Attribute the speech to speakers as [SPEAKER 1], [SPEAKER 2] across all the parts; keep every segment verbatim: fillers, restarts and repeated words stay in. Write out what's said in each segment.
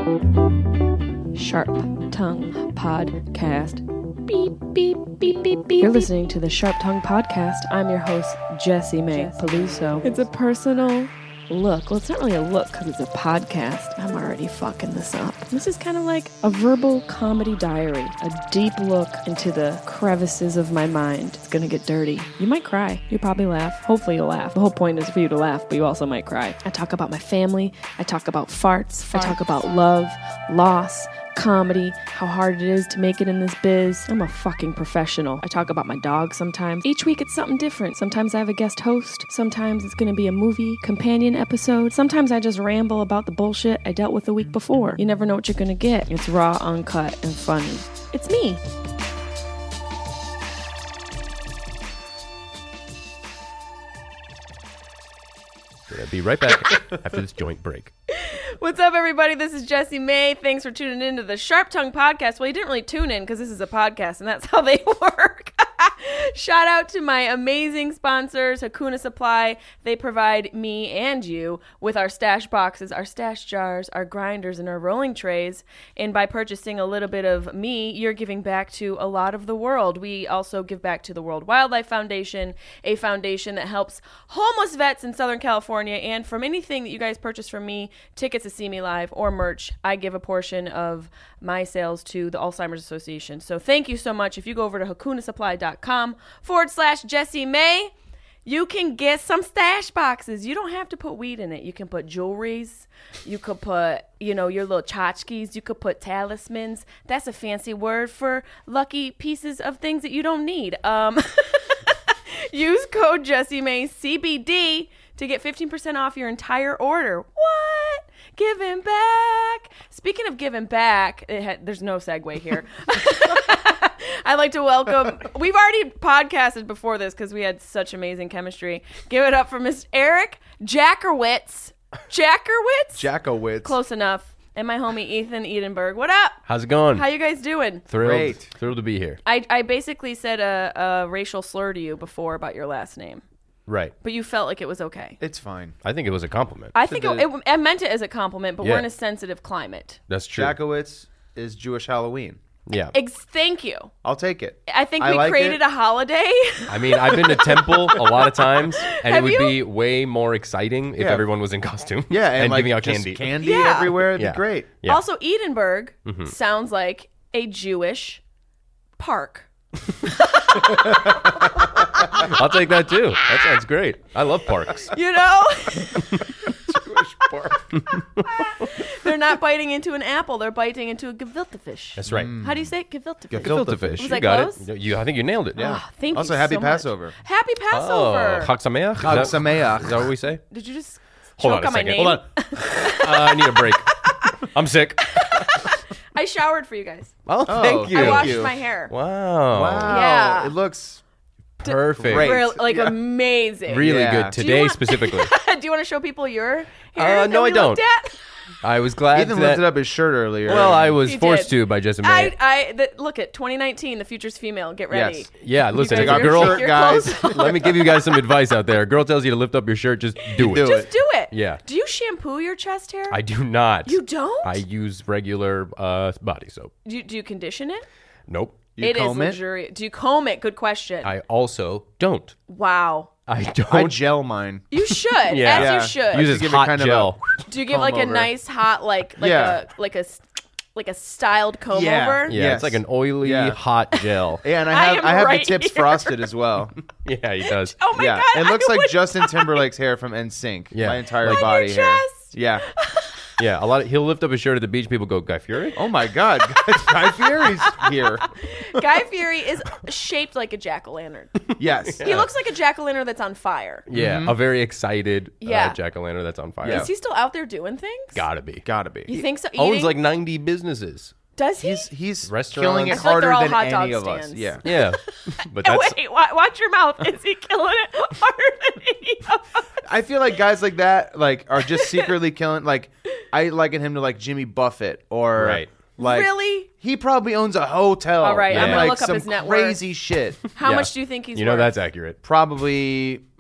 [SPEAKER 1] Sharp Tongue Podcast. Beep, beep, beep, beep, beep. You're listening to the Sharp Tongue Podcast. I'm your host, Jessie May Peluso. It's a personal look. Well, it's not really a look because it's a podcast. I'm already fucking this up. This is kind of like a verbal comedy diary, a deep look into the crevices of my mind. It's gonna get dirty. You might cry. You probably laugh. Hopefully you'll laugh. The whole point is for you to laugh, but you also might cry. I talk about my family. I talk about farts. farts. I talk about love, loss, comedy, how hard it is to make it in this biz. I'm a fucking professional. I talk about my dog sometimes. Each week it's something different. Sometimes I have a guest host. Sometimes it's going to be a movie companion episode. Sometimes I just ramble about the bullshit I dealt with the week before. You never know what you're going to get. It's raw, uncut, and funny. It's me.
[SPEAKER 2] I'll be right back after this joint break.
[SPEAKER 1] What's up, everybody? This is Jessie May. Thanks for tuning in to the Sharp Tongue Podcast. Well, you didn't really tune in because this is a podcast, and that's how they work. Shout out to my amazing sponsors, Hakuna Supply. They provide me and you with our stash boxes, our stash jars, our grinders, and our rolling trays. And by purchasing a little bit of me, you're giving back to a lot of the world. We also give back to the World Wildlife Foundation, a foundation that helps homeless vets in Southern California. And from anything that you guys purchase from me, tickets to see me live or merch, I give a portion of my sales to the Alzheimer's Association. So thank you so much. If you go over to hakunasupply.com forward slash Jessie May, you can get some stash boxes. You don't have to put weed in it. You can put jewelries. You could put, you know, your little tchotchkes. You could put talismans. That's a fancy word for lucky pieces of things that you don't need. Um, use code Jessie May C B D to get fifteen percent off your entire order. What? Giving back. Speaking of giving back, it had, there's no segue here. I'd like to welcome, we've already podcasted before this because we had such amazing chemistry. Give it up for Miss Eric Jackerwitz. Jackerwitz?
[SPEAKER 3] Jackowitz.
[SPEAKER 1] Close enough. And my homie Ethan Edenberg. What up?
[SPEAKER 2] How's it going?
[SPEAKER 1] How you guys doing?
[SPEAKER 2] Thrilled.
[SPEAKER 3] Great.
[SPEAKER 2] Thrilled to be here.
[SPEAKER 1] I, I basically said a, a racial slur to you before about your last name,
[SPEAKER 2] Right.
[SPEAKER 1] but you felt like it was okay.
[SPEAKER 3] It's fine.
[SPEAKER 2] I think it was a compliment.
[SPEAKER 1] I
[SPEAKER 3] So
[SPEAKER 1] think
[SPEAKER 3] the-
[SPEAKER 1] it, it, I meant it as a compliment, but
[SPEAKER 2] Yeah.
[SPEAKER 1] we're in a sensitive climate.
[SPEAKER 2] That's true.
[SPEAKER 3] Jackowitz is Jewish Halloween.
[SPEAKER 2] Yeah.
[SPEAKER 1] Ex- thank you.
[SPEAKER 3] I'll take it.
[SPEAKER 1] I think
[SPEAKER 3] I
[SPEAKER 1] we
[SPEAKER 3] like
[SPEAKER 1] created
[SPEAKER 3] it.
[SPEAKER 1] a holiday.
[SPEAKER 2] I mean, I've been to Temple a lot of times, and
[SPEAKER 1] Have
[SPEAKER 2] it would
[SPEAKER 1] you?
[SPEAKER 2] be way more exciting if
[SPEAKER 3] Yeah.
[SPEAKER 2] everyone was in costume.
[SPEAKER 3] Yeah, and,
[SPEAKER 2] and
[SPEAKER 3] like
[SPEAKER 2] giving out
[SPEAKER 3] just
[SPEAKER 2] candy.
[SPEAKER 3] candy
[SPEAKER 1] Yeah.
[SPEAKER 3] everywhere. It'd
[SPEAKER 2] Yeah.
[SPEAKER 3] be great.
[SPEAKER 2] Yeah.
[SPEAKER 1] Also, Edenberg
[SPEAKER 3] Mm-hmm.
[SPEAKER 1] sounds like a Jewish park.
[SPEAKER 2] I'll take that too. That sounds great. I love parks.
[SPEAKER 1] You know?
[SPEAKER 3] Jewish park.
[SPEAKER 1] They're not biting into an apple. They're biting into a gefilte fish.
[SPEAKER 2] That's right.
[SPEAKER 3] Mm.
[SPEAKER 1] How do you say it? Gefilte fish.
[SPEAKER 3] Gefilte
[SPEAKER 2] Gefilte fish.
[SPEAKER 1] Was
[SPEAKER 2] You
[SPEAKER 1] that
[SPEAKER 2] got
[SPEAKER 1] close?
[SPEAKER 2] it. You, I think you nailed it.
[SPEAKER 3] Yeah.
[SPEAKER 1] Ah, thank
[SPEAKER 3] Also,
[SPEAKER 1] you
[SPEAKER 3] happy
[SPEAKER 1] so much.
[SPEAKER 3] Passover.
[SPEAKER 1] Happy Passover.
[SPEAKER 2] Oh, Chag Sameach?
[SPEAKER 3] Chag
[SPEAKER 2] Is that-
[SPEAKER 3] Sameach.
[SPEAKER 2] Is that what we say?
[SPEAKER 1] Did you just
[SPEAKER 2] Hold
[SPEAKER 1] choke
[SPEAKER 2] on a
[SPEAKER 1] my
[SPEAKER 2] second.
[SPEAKER 1] name?
[SPEAKER 2] Hold on. Uh, I need a break. I'm sick.
[SPEAKER 1] I showered for you guys.
[SPEAKER 2] Oh,
[SPEAKER 3] Oh,
[SPEAKER 2] thank you.
[SPEAKER 1] I
[SPEAKER 3] Thank
[SPEAKER 1] washed
[SPEAKER 3] you.
[SPEAKER 1] my hair.
[SPEAKER 2] Wow.
[SPEAKER 3] Wow.
[SPEAKER 1] Yeah.
[SPEAKER 3] It looks
[SPEAKER 2] Perfect.
[SPEAKER 3] Great.
[SPEAKER 1] Real, like
[SPEAKER 3] Yeah.
[SPEAKER 1] amazing.
[SPEAKER 2] Really
[SPEAKER 3] Yeah.
[SPEAKER 2] good.
[SPEAKER 3] Do
[SPEAKER 1] you
[SPEAKER 2] Today
[SPEAKER 1] want-
[SPEAKER 2] specifically.
[SPEAKER 1] Do you want to show people your hair?
[SPEAKER 2] Uh,
[SPEAKER 1] that
[SPEAKER 2] no,
[SPEAKER 1] we
[SPEAKER 2] I don't.
[SPEAKER 1] looked at?
[SPEAKER 2] I was glad
[SPEAKER 3] Ethan
[SPEAKER 2] that...
[SPEAKER 3] lifted up his shirt earlier.
[SPEAKER 2] Well, I was
[SPEAKER 1] He
[SPEAKER 2] forced
[SPEAKER 1] did.
[SPEAKER 2] to by Jessie May.
[SPEAKER 1] I, I, the, look at twenty nineteen, the future's female. Get ready.
[SPEAKER 3] Yes.
[SPEAKER 2] Yeah, listen,
[SPEAKER 1] guys
[SPEAKER 2] if a
[SPEAKER 1] are
[SPEAKER 2] girl...
[SPEAKER 1] gonna take your
[SPEAKER 3] guys.
[SPEAKER 1] clothes off.
[SPEAKER 2] Let me give you guys some advice out there. A girl tells you to lift up your shirt, just do it.
[SPEAKER 3] do
[SPEAKER 1] Just do it.
[SPEAKER 2] Yeah.
[SPEAKER 1] Do you shampoo your chest hair?
[SPEAKER 2] I do not.
[SPEAKER 1] You don't?
[SPEAKER 2] I use regular uh, body soap.
[SPEAKER 1] do, you, do you condition it?
[SPEAKER 2] Nope.
[SPEAKER 3] You
[SPEAKER 1] It is
[SPEAKER 3] comb it?
[SPEAKER 1] luxurious. Do you comb it? Good question.
[SPEAKER 2] I also don't.
[SPEAKER 1] wow.
[SPEAKER 2] I don't.
[SPEAKER 3] I gel mine.
[SPEAKER 1] You should.
[SPEAKER 2] Yeah.
[SPEAKER 1] As
[SPEAKER 3] Yeah.
[SPEAKER 1] you should.
[SPEAKER 2] Uses
[SPEAKER 3] give it
[SPEAKER 2] hot
[SPEAKER 3] kind of
[SPEAKER 2] gel.
[SPEAKER 1] do you give like
[SPEAKER 3] comb
[SPEAKER 1] a
[SPEAKER 3] over.
[SPEAKER 1] nice hot like like
[SPEAKER 3] Yeah.
[SPEAKER 1] a like a s- like a styled comb
[SPEAKER 3] Yeah.
[SPEAKER 1] over?
[SPEAKER 2] yeah,
[SPEAKER 3] Yes.
[SPEAKER 2] it's like an oily,
[SPEAKER 3] Yeah.
[SPEAKER 2] hot gel.
[SPEAKER 3] Yeah, and I
[SPEAKER 1] I
[SPEAKER 3] have
[SPEAKER 1] am
[SPEAKER 3] I, have
[SPEAKER 1] right
[SPEAKER 3] the tips
[SPEAKER 1] here.
[SPEAKER 3] frosted as well.
[SPEAKER 2] Yeah, he does.
[SPEAKER 1] Oh my
[SPEAKER 3] yeah,
[SPEAKER 1] god.
[SPEAKER 3] it looks
[SPEAKER 1] I
[SPEAKER 3] like
[SPEAKER 1] would-
[SPEAKER 3] Justin Timberlake's hair from N Sync.
[SPEAKER 2] Yeah.
[SPEAKER 3] My entire
[SPEAKER 1] On your
[SPEAKER 3] body hair.
[SPEAKER 1] chest?
[SPEAKER 3] Yeah.
[SPEAKER 2] Yeah, a lot of he'll lift up his shirt at the beach. People go, Guy Fieri?
[SPEAKER 3] Oh my God, Guy Fieri's here.
[SPEAKER 1] Guy Fieri is shaped like a jack-o'-lantern.
[SPEAKER 3] Yes.
[SPEAKER 1] He looks like a jack-o'-lantern that's on fire.
[SPEAKER 2] Yeah, a very excited
[SPEAKER 1] Yeah.
[SPEAKER 2] uh, jack-o'-lantern that's on fire.
[SPEAKER 3] Yeah.
[SPEAKER 1] Is he still out there doing things?
[SPEAKER 2] Gotta be.
[SPEAKER 3] Gotta be.
[SPEAKER 1] You think so?
[SPEAKER 2] Owns
[SPEAKER 1] Eating?
[SPEAKER 2] like ninety businesses.
[SPEAKER 1] Does he?
[SPEAKER 3] He's he's
[SPEAKER 2] Restaurants.
[SPEAKER 3] killing
[SPEAKER 2] I
[SPEAKER 3] it
[SPEAKER 1] feel like they're
[SPEAKER 3] harder
[SPEAKER 1] all
[SPEAKER 3] than
[SPEAKER 1] hot dog
[SPEAKER 3] any of us.
[SPEAKER 1] stands.
[SPEAKER 3] Yeah.
[SPEAKER 2] Yeah, but
[SPEAKER 1] Oh,
[SPEAKER 2] that's
[SPEAKER 1] wait, wa- watch your mouth. Is he killing it harder than any of us?
[SPEAKER 3] I feel like guys like that like are just secretly killing. Like I liken him to like Jimmy Buffett or
[SPEAKER 2] Right.
[SPEAKER 3] like
[SPEAKER 1] Really?
[SPEAKER 3] he probably owns a hotel.
[SPEAKER 1] All right,
[SPEAKER 2] I'm
[SPEAKER 3] and,
[SPEAKER 2] gonna
[SPEAKER 3] like
[SPEAKER 1] look up
[SPEAKER 3] some
[SPEAKER 1] his net worth.
[SPEAKER 3] crazy shit.
[SPEAKER 1] How
[SPEAKER 2] Yeah.
[SPEAKER 1] much do you think he's
[SPEAKER 2] you know
[SPEAKER 1] worth?
[SPEAKER 2] that's accurate.
[SPEAKER 3] Probably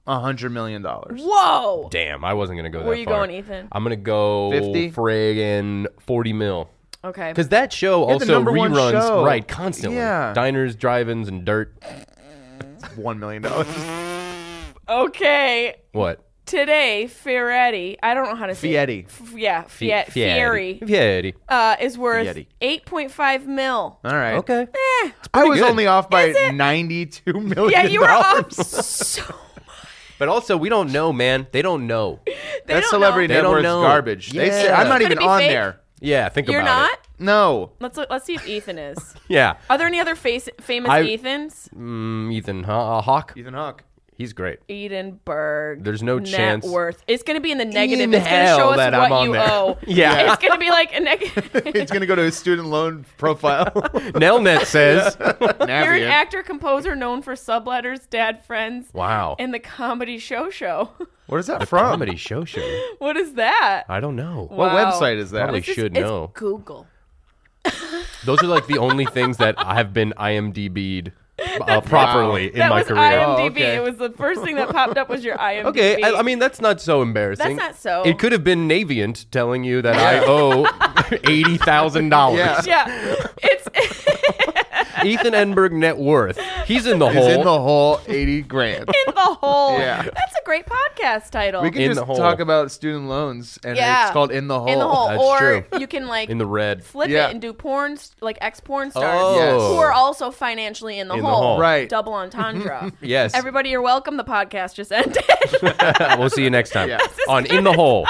[SPEAKER 3] A hundred million dollars.
[SPEAKER 1] Whoa.
[SPEAKER 2] Damn, I wasn't gonna go that
[SPEAKER 1] Where are you
[SPEAKER 2] far.
[SPEAKER 1] going, Ethan?
[SPEAKER 2] I'm gonna go
[SPEAKER 3] fifty?
[SPEAKER 2] friggin' forty mil.
[SPEAKER 1] Okay.
[SPEAKER 2] Because that show
[SPEAKER 3] Yeah, the
[SPEAKER 2] also
[SPEAKER 3] number one
[SPEAKER 2] reruns
[SPEAKER 3] show.
[SPEAKER 2] right constantly.
[SPEAKER 3] Yeah.
[SPEAKER 2] Diners, drive-ins, and dirt.
[SPEAKER 3] One million dollars.
[SPEAKER 1] Okay.
[SPEAKER 2] What?
[SPEAKER 1] Today, Fieretti, I don't know how to say
[SPEAKER 3] Fietti.
[SPEAKER 1] it. F- yeah, Fiat, Fieri,
[SPEAKER 2] Fieri.
[SPEAKER 1] uh, is worth
[SPEAKER 3] Fietti.
[SPEAKER 1] eight point five mil.
[SPEAKER 3] All right.
[SPEAKER 2] Okay.
[SPEAKER 1] Eh.
[SPEAKER 3] I was
[SPEAKER 2] good.
[SPEAKER 3] only off by
[SPEAKER 1] Is it?
[SPEAKER 3] ninety-two million.
[SPEAKER 1] Yeah, you were off so
[SPEAKER 2] But also, we don't know, man. They don't know.
[SPEAKER 1] They
[SPEAKER 3] That's
[SPEAKER 1] don't
[SPEAKER 3] celebrity
[SPEAKER 1] know.
[SPEAKER 2] They don't
[SPEAKER 3] network's
[SPEAKER 2] know.
[SPEAKER 3] garbage. They say,
[SPEAKER 2] Yeah.
[SPEAKER 3] I'm not
[SPEAKER 1] Could it
[SPEAKER 3] even
[SPEAKER 1] be
[SPEAKER 3] on
[SPEAKER 1] fake?
[SPEAKER 3] there.
[SPEAKER 2] Yeah, think
[SPEAKER 1] You're
[SPEAKER 2] about
[SPEAKER 1] not?
[SPEAKER 2] it.
[SPEAKER 3] No.
[SPEAKER 1] Let's look, let's see if Ethan is.
[SPEAKER 2] Yeah.
[SPEAKER 1] Are there any other face, famous
[SPEAKER 2] I-
[SPEAKER 1] Ethans?
[SPEAKER 2] Mm, Ethan huh? uh, Hawk.
[SPEAKER 3] Ethan Hawke.
[SPEAKER 2] He's great.
[SPEAKER 1] Edinburgh.
[SPEAKER 2] There's no
[SPEAKER 1] net
[SPEAKER 2] chance.
[SPEAKER 1] worth. It's going to be in the negative.
[SPEAKER 2] In
[SPEAKER 1] It's going to
[SPEAKER 2] hell
[SPEAKER 1] show us
[SPEAKER 2] that
[SPEAKER 1] what
[SPEAKER 2] I'm on
[SPEAKER 1] you
[SPEAKER 2] there.
[SPEAKER 1] owe.
[SPEAKER 2] Yeah.
[SPEAKER 1] It's going to be like a negative.
[SPEAKER 3] It's going to go to his student loan profile.
[SPEAKER 2] Nelnet says.
[SPEAKER 1] You're an
[SPEAKER 3] Navient.
[SPEAKER 1] actor composer known for Subletters, Dad, Friends,
[SPEAKER 2] Wow.
[SPEAKER 1] and the Comedy Show Show.
[SPEAKER 3] What is that
[SPEAKER 2] The
[SPEAKER 3] from?
[SPEAKER 2] comedy show show.
[SPEAKER 1] What is that?
[SPEAKER 2] I don't know.
[SPEAKER 3] What
[SPEAKER 1] Wow.
[SPEAKER 3] website is that?
[SPEAKER 2] Probably
[SPEAKER 1] It's just-
[SPEAKER 2] should
[SPEAKER 1] it's
[SPEAKER 2] know.
[SPEAKER 1] Google.
[SPEAKER 2] Those are like the only things that have been IMDb'd uh, properly in
[SPEAKER 1] that
[SPEAKER 2] my
[SPEAKER 1] was
[SPEAKER 2] career.
[SPEAKER 1] IMDb.
[SPEAKER 3] Oh, okay.
[SPEAKER 1] It was the first thing that popped up was your IMDb.
[SPEAKER 2] Okay, I, I mean that's not so embarrassing.
[SPEAKER 1] That's not so.
[SPEAKER 2] It could have been Navient telling you that I owe eighty thousand dollars.
[SPEAKER 3] Yeah.
[SPEAKER 1] yeah, it's
[SPEAKER 2] Ethan Enberg net worth. He's in the
[SPEAKER 3] He's
[SPEAKER 2] hole.
[SPEAKER 3] in the hole, eighty grand.
[SPEAKER 1] in the hole.
[SPEAKER 3] Yeah.
[SPEAKER 1] That's a great podcast title.
[SPEAKER 3] We can
[SPEAKER 2] In
[SPEAKER 3] just
[SPEAKER 2] the hole.
[SPEAKER 3] talk about student loans, and
[SPEAKER 1] Yeah.
[SPEAKER 3] it's called In the Hole.
[SPEAKER 1] in the hole,
[SPEAKER 2] That's
[SPEAKER 1] or
[SPEAKER 2] true.
[SPEAKER 1] you can like
[SPEAKER 2] in the red.
[SPEAKER 1] flip
[SPEAKER 3] Yeah.
[SPEAKER 1] it and do porn, st- like ex porn stars
[SPEAKER 2] Oh.
[SPEAKER 3] Yes.
[SPEAKER 1] who are also financially in the,
[SPEAKER 2] In the
[SPEAKER 1] hole.
[SPEAKER 2] hole.
[SPEAKER 3] Right.
[SPEAKER 1] Double entendre.
[SPEAKER 2] Yes.
[SPEAKER 1] Everybody, you're welcome. The podcast just ended.
[SPEAKER 2] We'll see you next time
[SPEAKER 3] Yeah.
[SPEAKER 2] on In the Hole.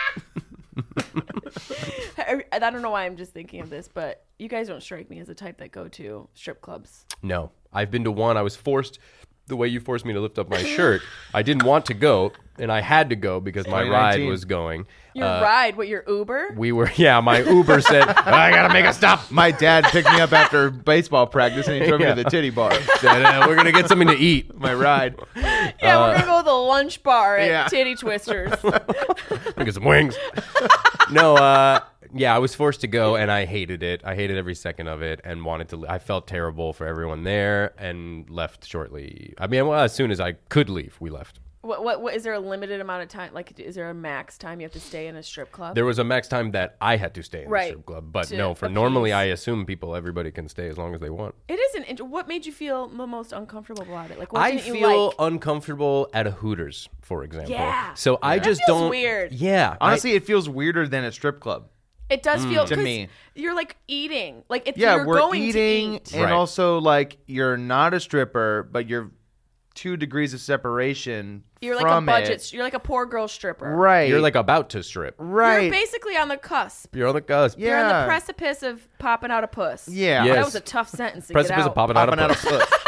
[SPEAKER 1] I I don't know why I'm just thinking of this, but you guys don't strike me as the type that go to strip clubs.
[SPEAKER 2] No, I've been to one. I was forced. The way you forced me to lift up my shirt, I didn't want to go, and I had to go because my
[SPEAKER 3] twenty
[SPEAKER 2] ride
[SPEAKER 3] nineteen.
[SPEAKER 2] was going.
[SPEAKER 1] Your
[SPEAKER 2] Uh,
[SPEAKER 1] ride, what, your Uber?
[SPEAKER 2] We were, yeah. My Uber said, "I gotta make a stop."
[SPEAKER 3] My dad picked me up after baseball practice, and he drove
[SPEAKER 2] Yeah.
[SPEAKER 3] me to the titty bar.
[SPEAKER 2] Said, uh, "We're gonna get something to eat."
[SPEAKER 3] My ride.
[SPEAKER 1] yeah, we're going to go to the lunch bar at
[SPEAKER 3] yeah.
[SPEAKER 1] Titty Twisters.
[SPEAKER 2] Get some wings. No, uh, yeah, I was forced to go, and I hated it. I hated every second of it, and wanted to. I felt terrible for everyone there, and left shortly. I mean, well, as soon as I could leave, we left.
[SPEAKER 1] what, what, what, is there a limited amount of time? Like, is there a max time you have to stay in a strip club?
[SPEAKER 2] There was a max time that I had to stay in
[SPEAKER 1] Right.
[SPEAKER 2] the strip club, but
[SPEAKER 1] To
[SPEAKER 2] no, for
[SPEAKER 1] appease.
[SPEAKER 2] normally I assume people, everybody can stay as long as they want.
[SPEAKER 1] It is an. int- What made you feel the most uncomfortable about it? Like, what
[SPEAKER 2] I
[SPEAKER 1] didn't you
[SPEAKER 2] feel
[SPEAKER 1] like?
[SPEAKER 2] uncomfortable at a Hooters, for example.
[SPEAKER 1] Yeah.
[SPEAKER 2] So I
[SPEAKER 1] That
[SPEAKER 2] just
[SPEAKER 1] feels
[SPEAKER 2] don't.
[SPEAKER 1] weird.
[SPEAKER 2] Yeah. I-
[SPEAKER 3] Honestly, it feels weirder than a strip club.
[SPEAKER 1] It does feel
[SPEAKER 3] to
[SPEAKER 1] 'cause
[SPEAKER 3] me.
[SPEAKER 1] You're like eating. Like if
[SPEAKER 3] Yeah,
[SPEAKER 1] you're
[SPEAKER 3] we're
[SPEAKER 1] going
[SPEAKER 3] eating,
[SPEAKER 1] to eat.
[SPEAKER 3] and
[SPEAKER 2] Right.
[SPEAKER 3] also like you're not a stripper, but you're two degrees of separation.
[SPEAKER 1] You're like a
[SPEAKER 3] from
[SPEAKER 1] budget.
[SPEAKER 3] it.
[SPEAKER 1] You're like a poor girl stripper.
[SPEAKER 3] Right.
[SPEAKER 2] you're like about to strip.
[SPEAKER 3] right.
[SPEAKER 1] You're basically on the cusp.
[SPEAKER 2] You're on the cusp.
[SPEAKER 3] Yeah.
[SPEAKER 1] You're on the precipice of popping out a puss.
[SPEAKER 3] Yeah.
[SPEAKER 2] Yes.
[SPEAKER 1] That was a tough sentence to
[SPEAKER 2] Precipice
[SPEAKER 1] get out.
[SPEAKER 2] of popping out
[SPEAKER 3] Popping
[SPEAKER 2] of
[SPEAKER 3] out a
[SPEAKER 2] puss.
[SPEAKER 3] puss.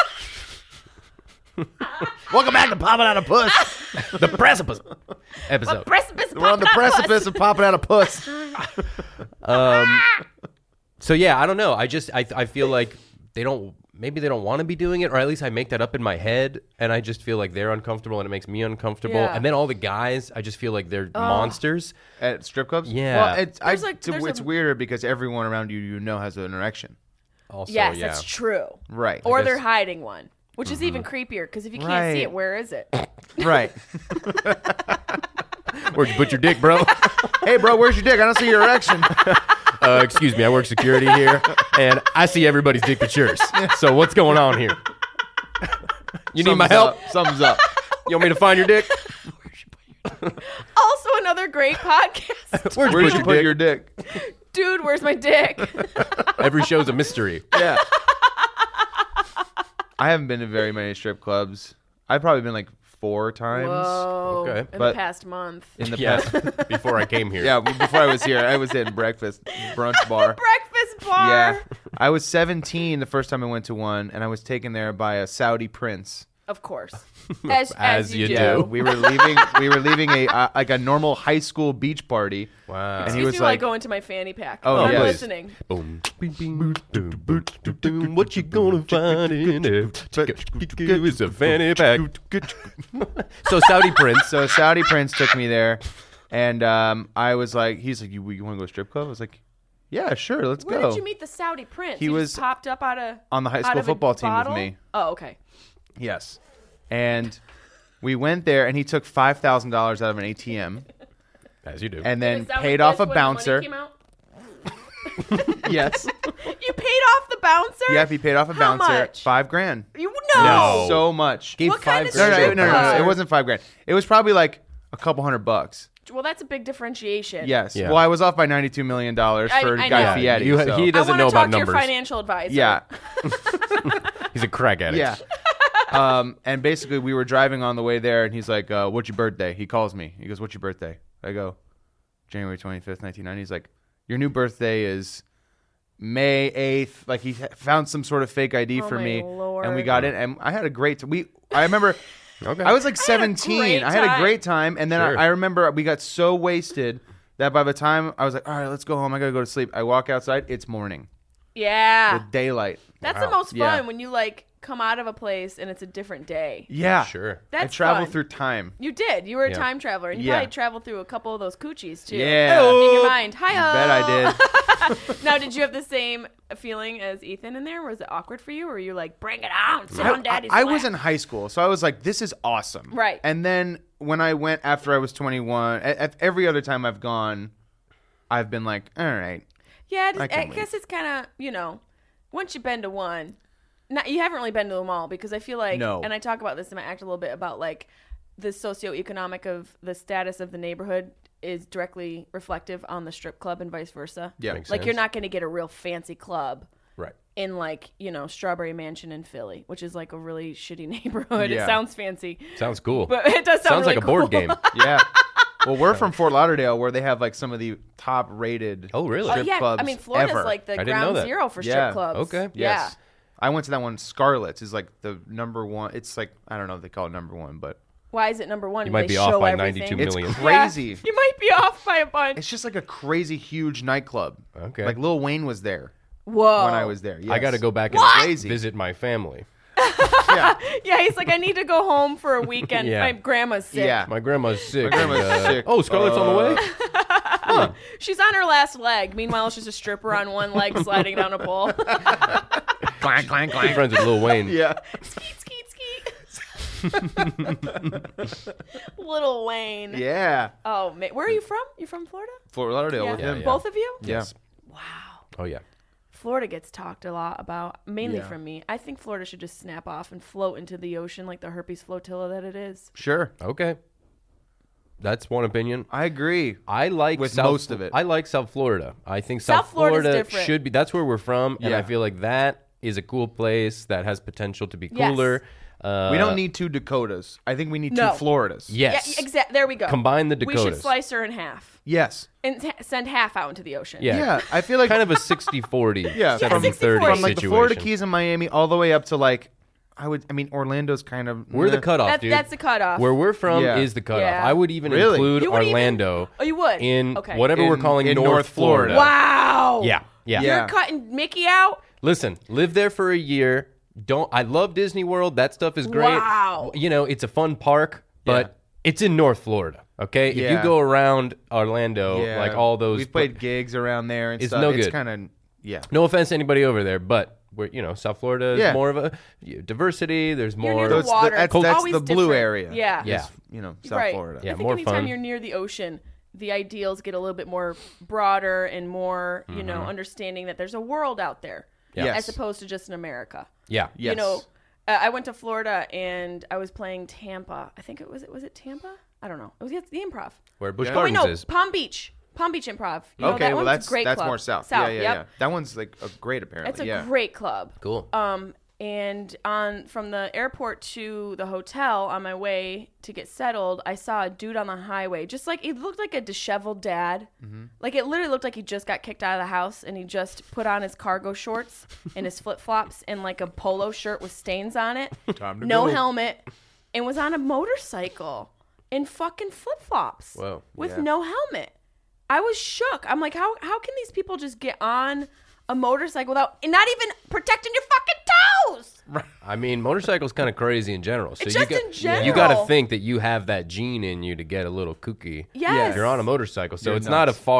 [SPEAKER 3] Welcome back to Popping Out a Puss.
[SPEAKER 2] The precipice episode.
[SPEAKER 1] The precipice of
[SPEAKER 3] We're on the
[SPEAKER 1] popping out a
[SPEAKER 3] precipice
[SPEAKER 1] puss.
[SPEAKER 3] of popping out a puss.
[SPEAKER 2] Um, so yeah, I don't know. I just I I feel like they don't. Maybe they don't want to be doing it, or at least I make that up in my head, and I just feel like they're uncomfortable, and it makes me uncomfortable.
[SPEAKER 1] Yeah.
[SPEAKER 2] And then all the guys, I just feel like they're monsters.
[SPEAKER 3] At strip clubs?
[SPEAKER 2] Yeah.
[SPEAKER 3] Well, it's, I,
[SPEAKER 1] There's like-
[SPEAKER 3] it's-
[SPEAKER 1] there's
[SPEAKER 3] it's
[SPEAKER 1] a-
[SPEAKER 3] weirder because everyone around you you know has an erection.
[SPEAKER 2] Also,
[SPEAKER 1] Yes,
[SPEAKER 2] yeah.
[SPEAKER 1] that's true.
[SPEAKER 3] Right.
[SPEAKER 1] Or
[SPEAKER 2] guess-
[SPEAKER 1] they're hiding one, which is even creepier because if you can't see
[SPEAKER 3] Right.
[SPEAKER 1] it, where is it?
[SPEAKER 3] Right.
[SPEAKER 2] Where'd you put your dick, bro?
[SPEAKER 3] Hey, bro, where's your dick? I don't see your erection.
[SPEAKER 2] uh, excuse me, I work security here, and I see everybody's dick but yours. So what's going on here? You need my
[SPEAKER 3] Something's
[SPEAKER 2] help?
[SPEAKER 3] up. Something's up.
[SPEAKER 2] You want me to find your dick?
[SPEAKER 1] Also, another great podcast.
[SPEAKER 2] Where'd you
[SPEAKER 3] Where'd
[SPEAKER 2] put
[SPEAKER 3] you put
[SPEAKER 2] your
[SPEAKER 3] your
[SPEAKER 2] dick?
[SPEAKER 3] dick?
[SPEAKER 1] Dude, where's my dick?
[SPEAKER 2] Every show's a mystery.
[SPEAKER 3] Yeah. I haven't been to very many strip clubs. I've probably been like four times
[SPEAKER 1] Whoa.
[SPEAKER 2] Okay.
[SPEAKER 1] In
[SPEAKER 3] But-
[SPEAKER 1] the past month.
[SPEAKER 3] in the
[SPEAKER 2] Yes,
[SPEAKER 3] past.
[SPEAKER 2] before I came here.
[SPEAKER 3] Yeah, before I was here, I was in breakfast brunch bar.
[SPEAKER 1] Breakfast bar.
[SPEAKER 3] Yeah, I was seventeen the first time I went to one, and I was taken there by a Saudi prince.
[SPEAKER 1] Of course. As,
[SPEAKER 2] As you do.
[SPEAKER 3] Yeah, we were leaving. We were leaving a uh, like a normal high school beach party.
[SPEAKER 2] Wow.
[SPEAKER 3] And he
[SPEAKER 1] Excuse
[SPEAKER 3] was
[SPEAKER 1] me while I
[SPEAKER 3] like-
[SPEAKER 1] go into my fanny pack.
[SPEAKER 3] Oh,
[SPEAKER 1] I'm
[SPEAKER 3] yes.
[SPEAKER 1] listening.
[SPEAKER 2] Boom. Bing, bing, boom, boom, boom, boom. What you gonna find in there? It's a fanny pack. So Saudi Prince.
[SPEAKER 3] So a Saudi prince took me there, and um, I was like, he's like, you, you want to go to strip club? I was like, yeah, sure, let's
[SPEAKER 1] Where
[SPEAKER 3] go.
[SPEAKER 1] did you meet the Saudi prince?
[SPEAKER 3] He
[SPEAKER 1] He,
[SPEAKER 3] was
[SPEAKER 1] just popped up out of
[SPEAKER 3] on the high
[SPEAKER 1] out
[SPEAKER 3] school
[SPEAKER 1] of a
[SPEAKER 3] football team with
[SPEAKER 1] bottle?
[SPEAKER 3] me.
[SPEAKER 1] Oh, okay.
[SPEAKER 3] Yes, and We went there, and he took five thousand dollars out of an A T M,
[SPEAKER 2] As you do.
[SPEAKER 3] and
[SPEAKER 1] Did
[SPEAKER 3] then
[SPEAKER 1] it sound
[SPEAKER 3] paid
[SPEAKER 1] like
[SPEAKER 3] off
[SPEAKER 1] this
[SPEAKER 3] a
[SPEAKER 1] when the money
[SPEAKER 3] bouncer.
[SPEAKER 1] came out?
[SPEAKER 3] Yes.
[SPEAKER 1] You paid off the bouncer?
[SPEAKER 3] Yeah, he paid off a
[SPEAKER 1] How
[SPEAKER 3] bouncer.
[SPEAKER 1] much?
[SPEAKER 3] Five grand.
[SPEAKER 1] You no.
[SPEAKER 2] No.
[SPEAKER 3] So much.
[SPEAKER 2] Gave
[SPEAKER 1] What
[SPEAKER 2] five
[SPEAKER 1] kind of
[SPEAKER 3] No, no,
[SPEAKER 2] grand
[SPEAKER 3] no,
[SPEAKER 2] to
[SPEAKER 3] no,
[SPEAKER 2] a
[SPEAKER 3] no, no,
[SPEAKER 2] bouncer.
[SPEAKER 3] It wasn't five grand. It was probably like a couple hundred bucks.
[SPEAKER 1] Well, that's a big differentiation.
[SPEAKER 3] Yes.
[SPEAKER 2] Yeah.
[SPEAKER 3] Well, I was off by ninety-two million dollars
[SPEAKER 1] I-
[SPEAKER 3] for
[SPEAKER 1] I
[SPEAKER 3] Guy
[SPEAKER 1] know.
[SPEAKER 3] Fieri.
[SPEAKER 2] You-
[SPEAKER 3] so-
[SPEAKER 2] he
[SPEAKER 1] I
[SPEAKER 2] doesn't
[SPEAKER 1] want
[SPEAKER 2] know
[SPEAKER 1] to talk
[SPEAKER 2] about
[SPEAKER 1] to your
[SPEAKER 2] numbers.
[SPEAKER 1] financial advisor.
[SPEAKER 3] Yeah.
[SPEAKER 2] He's a crack addict.
[SPEAKER 3] Yeah. um, and basically, we were driving on the way there, and he's like, uh, "What's your birthday?" He calls me. He goes, "What's your birthday?" I go, "January twenty-fifth, nineteen ninety." He's like, "Your new birthday is May eighth." Like he ha- found some sort of fake I D
[SPEAKER 1] Oh
[SPEAKER 3] for
[SPEAKER 1] my
[SPEAKER 3] me,
[SPEAKER 1] Lord.
[SPEAKER 3] and we got in, and I had a great. T- we I remember.
[SPEAKER 2] Okay.
[SPEAKER 3] I was like
[SPEAKER 1] I had a
[SPEAKER 3] seventeen.
[SPEAKER 1] great
[SPEAKER 3] I had a
[SPEAKER 1] time.
[SPEAKER 3] great time, and then
[SPEAKER 2] Sure.
[SPEAKER 3] I, I remember we got so wasted that by the time I was like, "All right, let's go home. I gotta go to sleep." I walk outside. It's morning.
[SPEAKER 1] Yeah.
[SPEAKER 3] The daylight.
[SPEAKER 1] That's
[SPEAKER 2] Wow.
[SPEAKER 1] the most fun
[SPEAKER 3] Yeah.
[SPEAKER 1] when you like come out of a place and it's a different day.
[SPEAKER 3] Yeah,
[SPEAKER 2] Sure.
[SPEAKER 1] That's
[SPEAKER 3] I traveled
[SPEAKER 1] fun.
[SPEAKER 3] through time.
[SPEAKER 1] You did. You were a
[SPEAKER 2] Yeah.
[SPEAKER 1] time traveler, and you
[SPEAKER 3] Yeah.
[SPEAKER 1] probably traveled through a couple of those coochies too.
[SPEAKER 3] Yeah.
[SPEAKER 1] In your mind. Hi.
[SPEAKER 3] You bet I did.
[SPEAKER 1] Now, did you have the same feeling as Ethan in there? Was it awkward for you, or were you like, "Bring it on, sit on
[SPEAKER 3] I,
[SPEAKER 1] daddy's
[SPEAKER 3] I
[SPEAKER 1] lap"?
[SPEAKER 3] was in high school, so I was like, "This is awesome."
[SPEAKER 1] Right.
[SPEAKER 3] And then when I went after I was twenty-one, at, at every other time I've gone, I've been like, "All right."
[SPEAKER 1] Yeah, I,
[SPEAKER 3] I
[SPEAKER 1] I,
[SPEAKER 3] can
[SPEAKER 1] guess it's kind of, you know, once you've been to one, not you haven't really been to them all, because I feel like,
[SPEAKER 3] No.
[SPEAKER 1] and I talk about this in my act a little bit about like the socioeconomic of the status of the neighborhood is directly reflective on the strip club and vice versa.
[SPEAKER 3] Yeah.
[SPEAKER 2] Makes
[SPEAKER 1] Like
[SPEAKER 2] sense.
[SPEAKER 1] you're not going to get a real fancy club
[SPEAKER 2] Right.
[SPEAKER 1] in like, you know, Strawberry Mansion in Philly, which is like a really shitty neighborhood.
[SPEAKER 3] Yeah.
[SPEAKER 1] It sounds fancy,
[SPEAKER 2] Sounds cool.
[SPEAKER 1] but it does sound
[SPEAKER 2] Sounds
[SPEAKER 1] really
[SPEAKER 2] like a board
[SPEAKER 1] cool.
[SPEAKER 2] game.
[SPEAKER 3] Yeah. Well, we're from Fort Lauderdale, where they have like some of the top-rated
[SPEAKER 2] Oh, really?
[SPEAKER 1] Oh,
[SPEAKER 3] strip
[SPEAKER 1] yeah.
[SPEAKER 3] clubs
[SPEAKER 1] I mean, Florida's
[SPEAKER 3] ever.
[SPEAKER 1] like the
[SPEAKER 2] I didn't know
[SPEAKER 1] ground
[SPEAKER 2] that.
[SPEAKER 1] zero for
[SPEAKER 3] Yeah.
[SPEAKER 1] strip clubs.
[SPEAKER 2] Okay.
[SPEAKER 3] Yes.
[SPEAKER 1] Yeah.
[SPEAKER 3] I went to that one. Scarlett's is like the number one. It's like I don't know if they call it number one, but
[SPEAKER 1] Why is it number one?
[SPEAKER 2] You
[SPEAKER 1] Do
[SPEAKER 2] might
[SPEAKER 1] they
[SPEAKER 2] be off
[SPEAKER 1] show
[SPEAKER 2] by
[SPEAKER 1] everything?
[SPEAKER 2] ninety-two
[SPEAKER 3] it's
[SPEAKER 2] million.
[SPEAKER 3] crazy.
[SPEAKER 1] Yeah, you might be off by a bunch.
[SPEAKER 3] It's just like a crazy huge nightclub.
[SPEAKER 2] Okay.
[SPEAKER 3] Like Lil Wayne was there
[SPEAKER 1] Whoa.
[SPEAKER 3] when I was there.
[SPEAKER 2] I got to
[SPEAKER 3] Yes.
[SPEAKER 2] go back and
[SPEAKER 3] Crazy.
[SPEAKER 2] visit my family.
[SPEAKER 3] Yeah.
[SPEAKER 1] Yeah, he's like, I need to go home for a weekend.
[SPEAKER 2] Yeah.
[SPEAKER 1] My grandma's sick.
[SPEAKER 3] Yeah.
[SPEAKER 2] My grandma's sick.
[SPEAKER 3] My grandma's
[SPEAKER 2] and, uh,
[SPEAKER 3] sick.
[SPEAKER 2] Oh, Scarlett's on the way?
[SPEAKER 1] Oh, she's on her last leg. Meanwhile, she's a stripper on one leg sliding down a pole.
[SPEAKER 3] Clank, clank,
[SPEAKER 2] Good
[SPEAKER 3] clank.
[SPEAKER 2] friends with Lil Wayne.
[SPEAKER 3] Yeah.
[SPEAKER 1] Skeet, skeet, skeet. Little Wayne.
[SPEAKER 3] Yeah.
[SPEAKER 1] Oh, man. Where are you from? You from Florida?
[SPEAKER 3] Fort Lauderdale
[SPEAKER 1] Yeah.
[SPEAKER 3] with
[SPEAKER 2] Yeah,
[SPEAKER 3] him.
[SPEAKER 2] yeah.
[SPEAKER 1] Both of you?
[SPEAKER 3] Yes.
[SPEAKER 1] Wow.
[SPEAKER 2] Oh, yeah.
[SPEAKER 1] Florida gets talked a lot about, mainly
[SPEAKER 3] Yeah.
[SPEAKER 1] from me. I think Florida should just snap off and float into the ocean like the herpes flotilla that it is.
[SPEAKER 3] Sure.
[SPEAKER 2] Okay. That's one opinion.
[SPEAKER 3] I agree.
[SPEAKER 2] I like
[SPEAKER 3] With
[SPEAKER 2] South,
[SPEAKER 3] most of it.
[SPEAKER 2] I like South Florida. I think
[SPEAKER 1] South
[SPEAKER 2] South,
[SPEAKER 1] Florida's
[SPEAKER 2] Florida
[SPEAKER 1] different.
[SPEAKER 2] should be. That's where we're from, and
[SPEAKER 3] Yeah.
[SPEAKER 2] I feel like that is a cool place that has potential to be
[SPEAKER 1] Yes.
[SPEAKER 2] cooler. Uh,
[SPEAKER 3] We don't need two Dakotas. I think we need
[SPEAKER 1] No.
[SPEAKER 3] two Floridas.
[SPEAKER 2] Yes.
[SPEAKER 1] Yeah, exactly. There we go.
[SPEAKER 2] Combine the
[SPEAKER 1] We should
[SPEAKER 2] Dakotas.
[SPEAKER 1] slice her in half
[SPEAKER 3] Yes.
[SPEAKER 1] and t- send half out into the ocean.
[SPEAKER 2] Yeah.
[SPEAKER 3] Yeah. I feel like
[SPEAKER 2] kind of a sixty forty,
[SPEAKER 3] Yeah, from-
[SPEAKER 2] seventy thirty
[SPEAKER 1] from,
[SPEAKER 3] from like the
[SPEAKER 2] situation.
[SPEAKER 3] Florida Keys and Miami all the way up to like I would I mean Orlando's kind of
[SPEAKER 2] We're the
[SPEAKER 3] meh.
[SPEAKER 2] cutoff,
[SPEAKER 1] That,
[SPEAKER 2] dude.
[SPEAKER 1] that's the cutoff.
[SPEAKER 2] Where we're from
[SPEAKER 3] Yeah.
[SPEAKER 2] is the cutoff.
[SPEAKER 1] Yeah.
[SPEAKER 2] I would even
[SPEAKER 3] Really?
[SPEAKER 2] include
[SPEAKER 1] You would even-
[SPEAKER 2] Orlando
[SPEAKER 1] Oh, you would?
[SPEAKER 2] in
[SPEAKER 1] Okay.
[SPEAKER 2] whatever we're
[SPEAKER 3] In-
[SPEAKER 2] calling
[SPEAKER 3] in
[SPEAKER 2] North,
[SPEAKER 3] North Florida.
[SPEAKER 2] Florida.
[SPEAKER 1] Wow.
[SPEAKER 2] Yeah, yeah.
[SPEAKER 3] Yeah.
[SPEAKER 1] You're cutting Mickey out?
[SPEAKER 2] Listen, live there for a year. Don't I love Disney World? That stuff is great.
[SPEAKER 1] Wow.
[SPEAKER 2] You know, it's a fun park, but
[SPEAKER 3] Yeah.
[SPEAKER 2] it's in North Florida. Okay, if you
[SPEAKER 3] Yeah.
[SPEAKER 2] go around Orlando,
[SPEAKER 3] Yeah.
[SPEAKER 2] like all those,
[SPEAKER 3] We've played gigs around there and
[SPEAKER 2] It's
[SPEAKER 3] stuff.
[SPEAKER 2] no
[SPEAKER 3] It's
[SPEAKER 2] good.
[SPEAKER 3] kind of yeah.
[SPEAKER 2] No offense to anybody over there, but we're you know South Florida is
[SPEAKER 3] Yeah.
[SPEAKER 2] more of a diversity. There's
[SPEAKER 1] You're
[SPEAKER 2] more.
[SPEAKER 1] near
[SPEAKER 3] So
[SPEAKER 1] the
[SPEAKER 3] it's the-
[SPEAKER 1] water.
[SPEAKER 3] that's-
[SPEAKER 1] It's
[SPEAKER 3] that's
[SPEAKER 1] always
[SPEAKER 3] the blue
[SPEAKER 1] different.
[SPEAKER 3] area.
[SPEAKER 1] Yeah.
[SPEAKER 2] Yeah.
[SPEAKER 3] Is, you know, South
[SPEAKER 1] right.
[SPEAKER 3] Florida.
[SPEAKER 2] Yeah,
[SPEAKER 1] I think
[SPEAKER 2] more
[SPEAKER 1] anytime
[SPEAKER 2] fun.
[SPEAKER 1] you're near the ocean, the ideals get a little bit more broader and more, you know, understanding that there's a world out there
[SPEAKER 2] Yeah.
[SPEAKER 3] Yes.
[SPEAKER 1] as opposed to just in America.
[SPEAKER 2] yeah,
[SPEAKER 3] Yes.
[SPEAKER 1] You know, uh, I went to Florida and I was playing Tampa. I think it was it was it Tampa? I don't know. It was the the Improv.
[SPEAKER 2] where Busch
[SPEAKER 3] Yeah.
[SPEAKER 1] Oh wait,
[SPEAKER 2] Gardens
[SPEAKER 1] no,
[SPEAKER 2] is.
[SPEAKER 1] Palm Beach. Palm Beach Improv. You know,
[SPEAKER 3] Okay,
[SPEAKER 1] that
[SPEAKER 3] well
[SPEAKER 1] one's a
[SPEAKER 3] that's
[SPEAKER 1] great
[SPEAKER 3] that's
[SPEAKER 1] club.
[SPEAKER 3] more south.
[SPEAKER 1] South,
[SPEAKER 3] yeah, yeah,
[SPEAKER 1] yep.
[SPEAKER 3] yeah. That one's like a great apparently.
[SPEAKER 1] It's a
[SPEAKER 3] yeah.
[SPEAKER 1] great club.
[SPEAKER 2] Cool.
[SPEAKER 1] Um, and on from the airport to the hotel on my way to get settled, I saw a dude on the highway, just like it looked like a disheveled dad.
[SPEAKER 3] Mm-hmm.
[SPEAKER 1] Like it literally looked like he just got kicked out of the house and he just put on his cargo shorts and his flip flops and like a polo shirt with stains on it,
[SPEAKER 3] Time to
[SPEAKER 1] no
[SPEAKER 3] go.
[SPEAKER 1] helmet, and was on a motorcycle in fucking flip flops
[SPEAKER 2] Whoa.
[SPEAKER 1] with
[SPEAKER 3] Yeah.
[SPEAKER 1] no helmet. I was shook. I'm like, how how can these people just get on a motorcycle without and not even protecting your fucking toes?
[SPEAKER 2] I mean, motorcycles kind of crazy in general. So
[SPEAKER 1] Just
[SPEAKER 2] you got,
[SPEAKER 1] in general.
[SPEAKER 2] you got to think that you have that gene in you to get a little kooky.
[SPEAKER 1] Yes.
[SPEAKER 2] If you're on a motorcycle, so
[SPEAKER 3] You're
[SPEAKER 2] it's not a
[SPEAKER 3] nuts.
[SPEAKER 2] far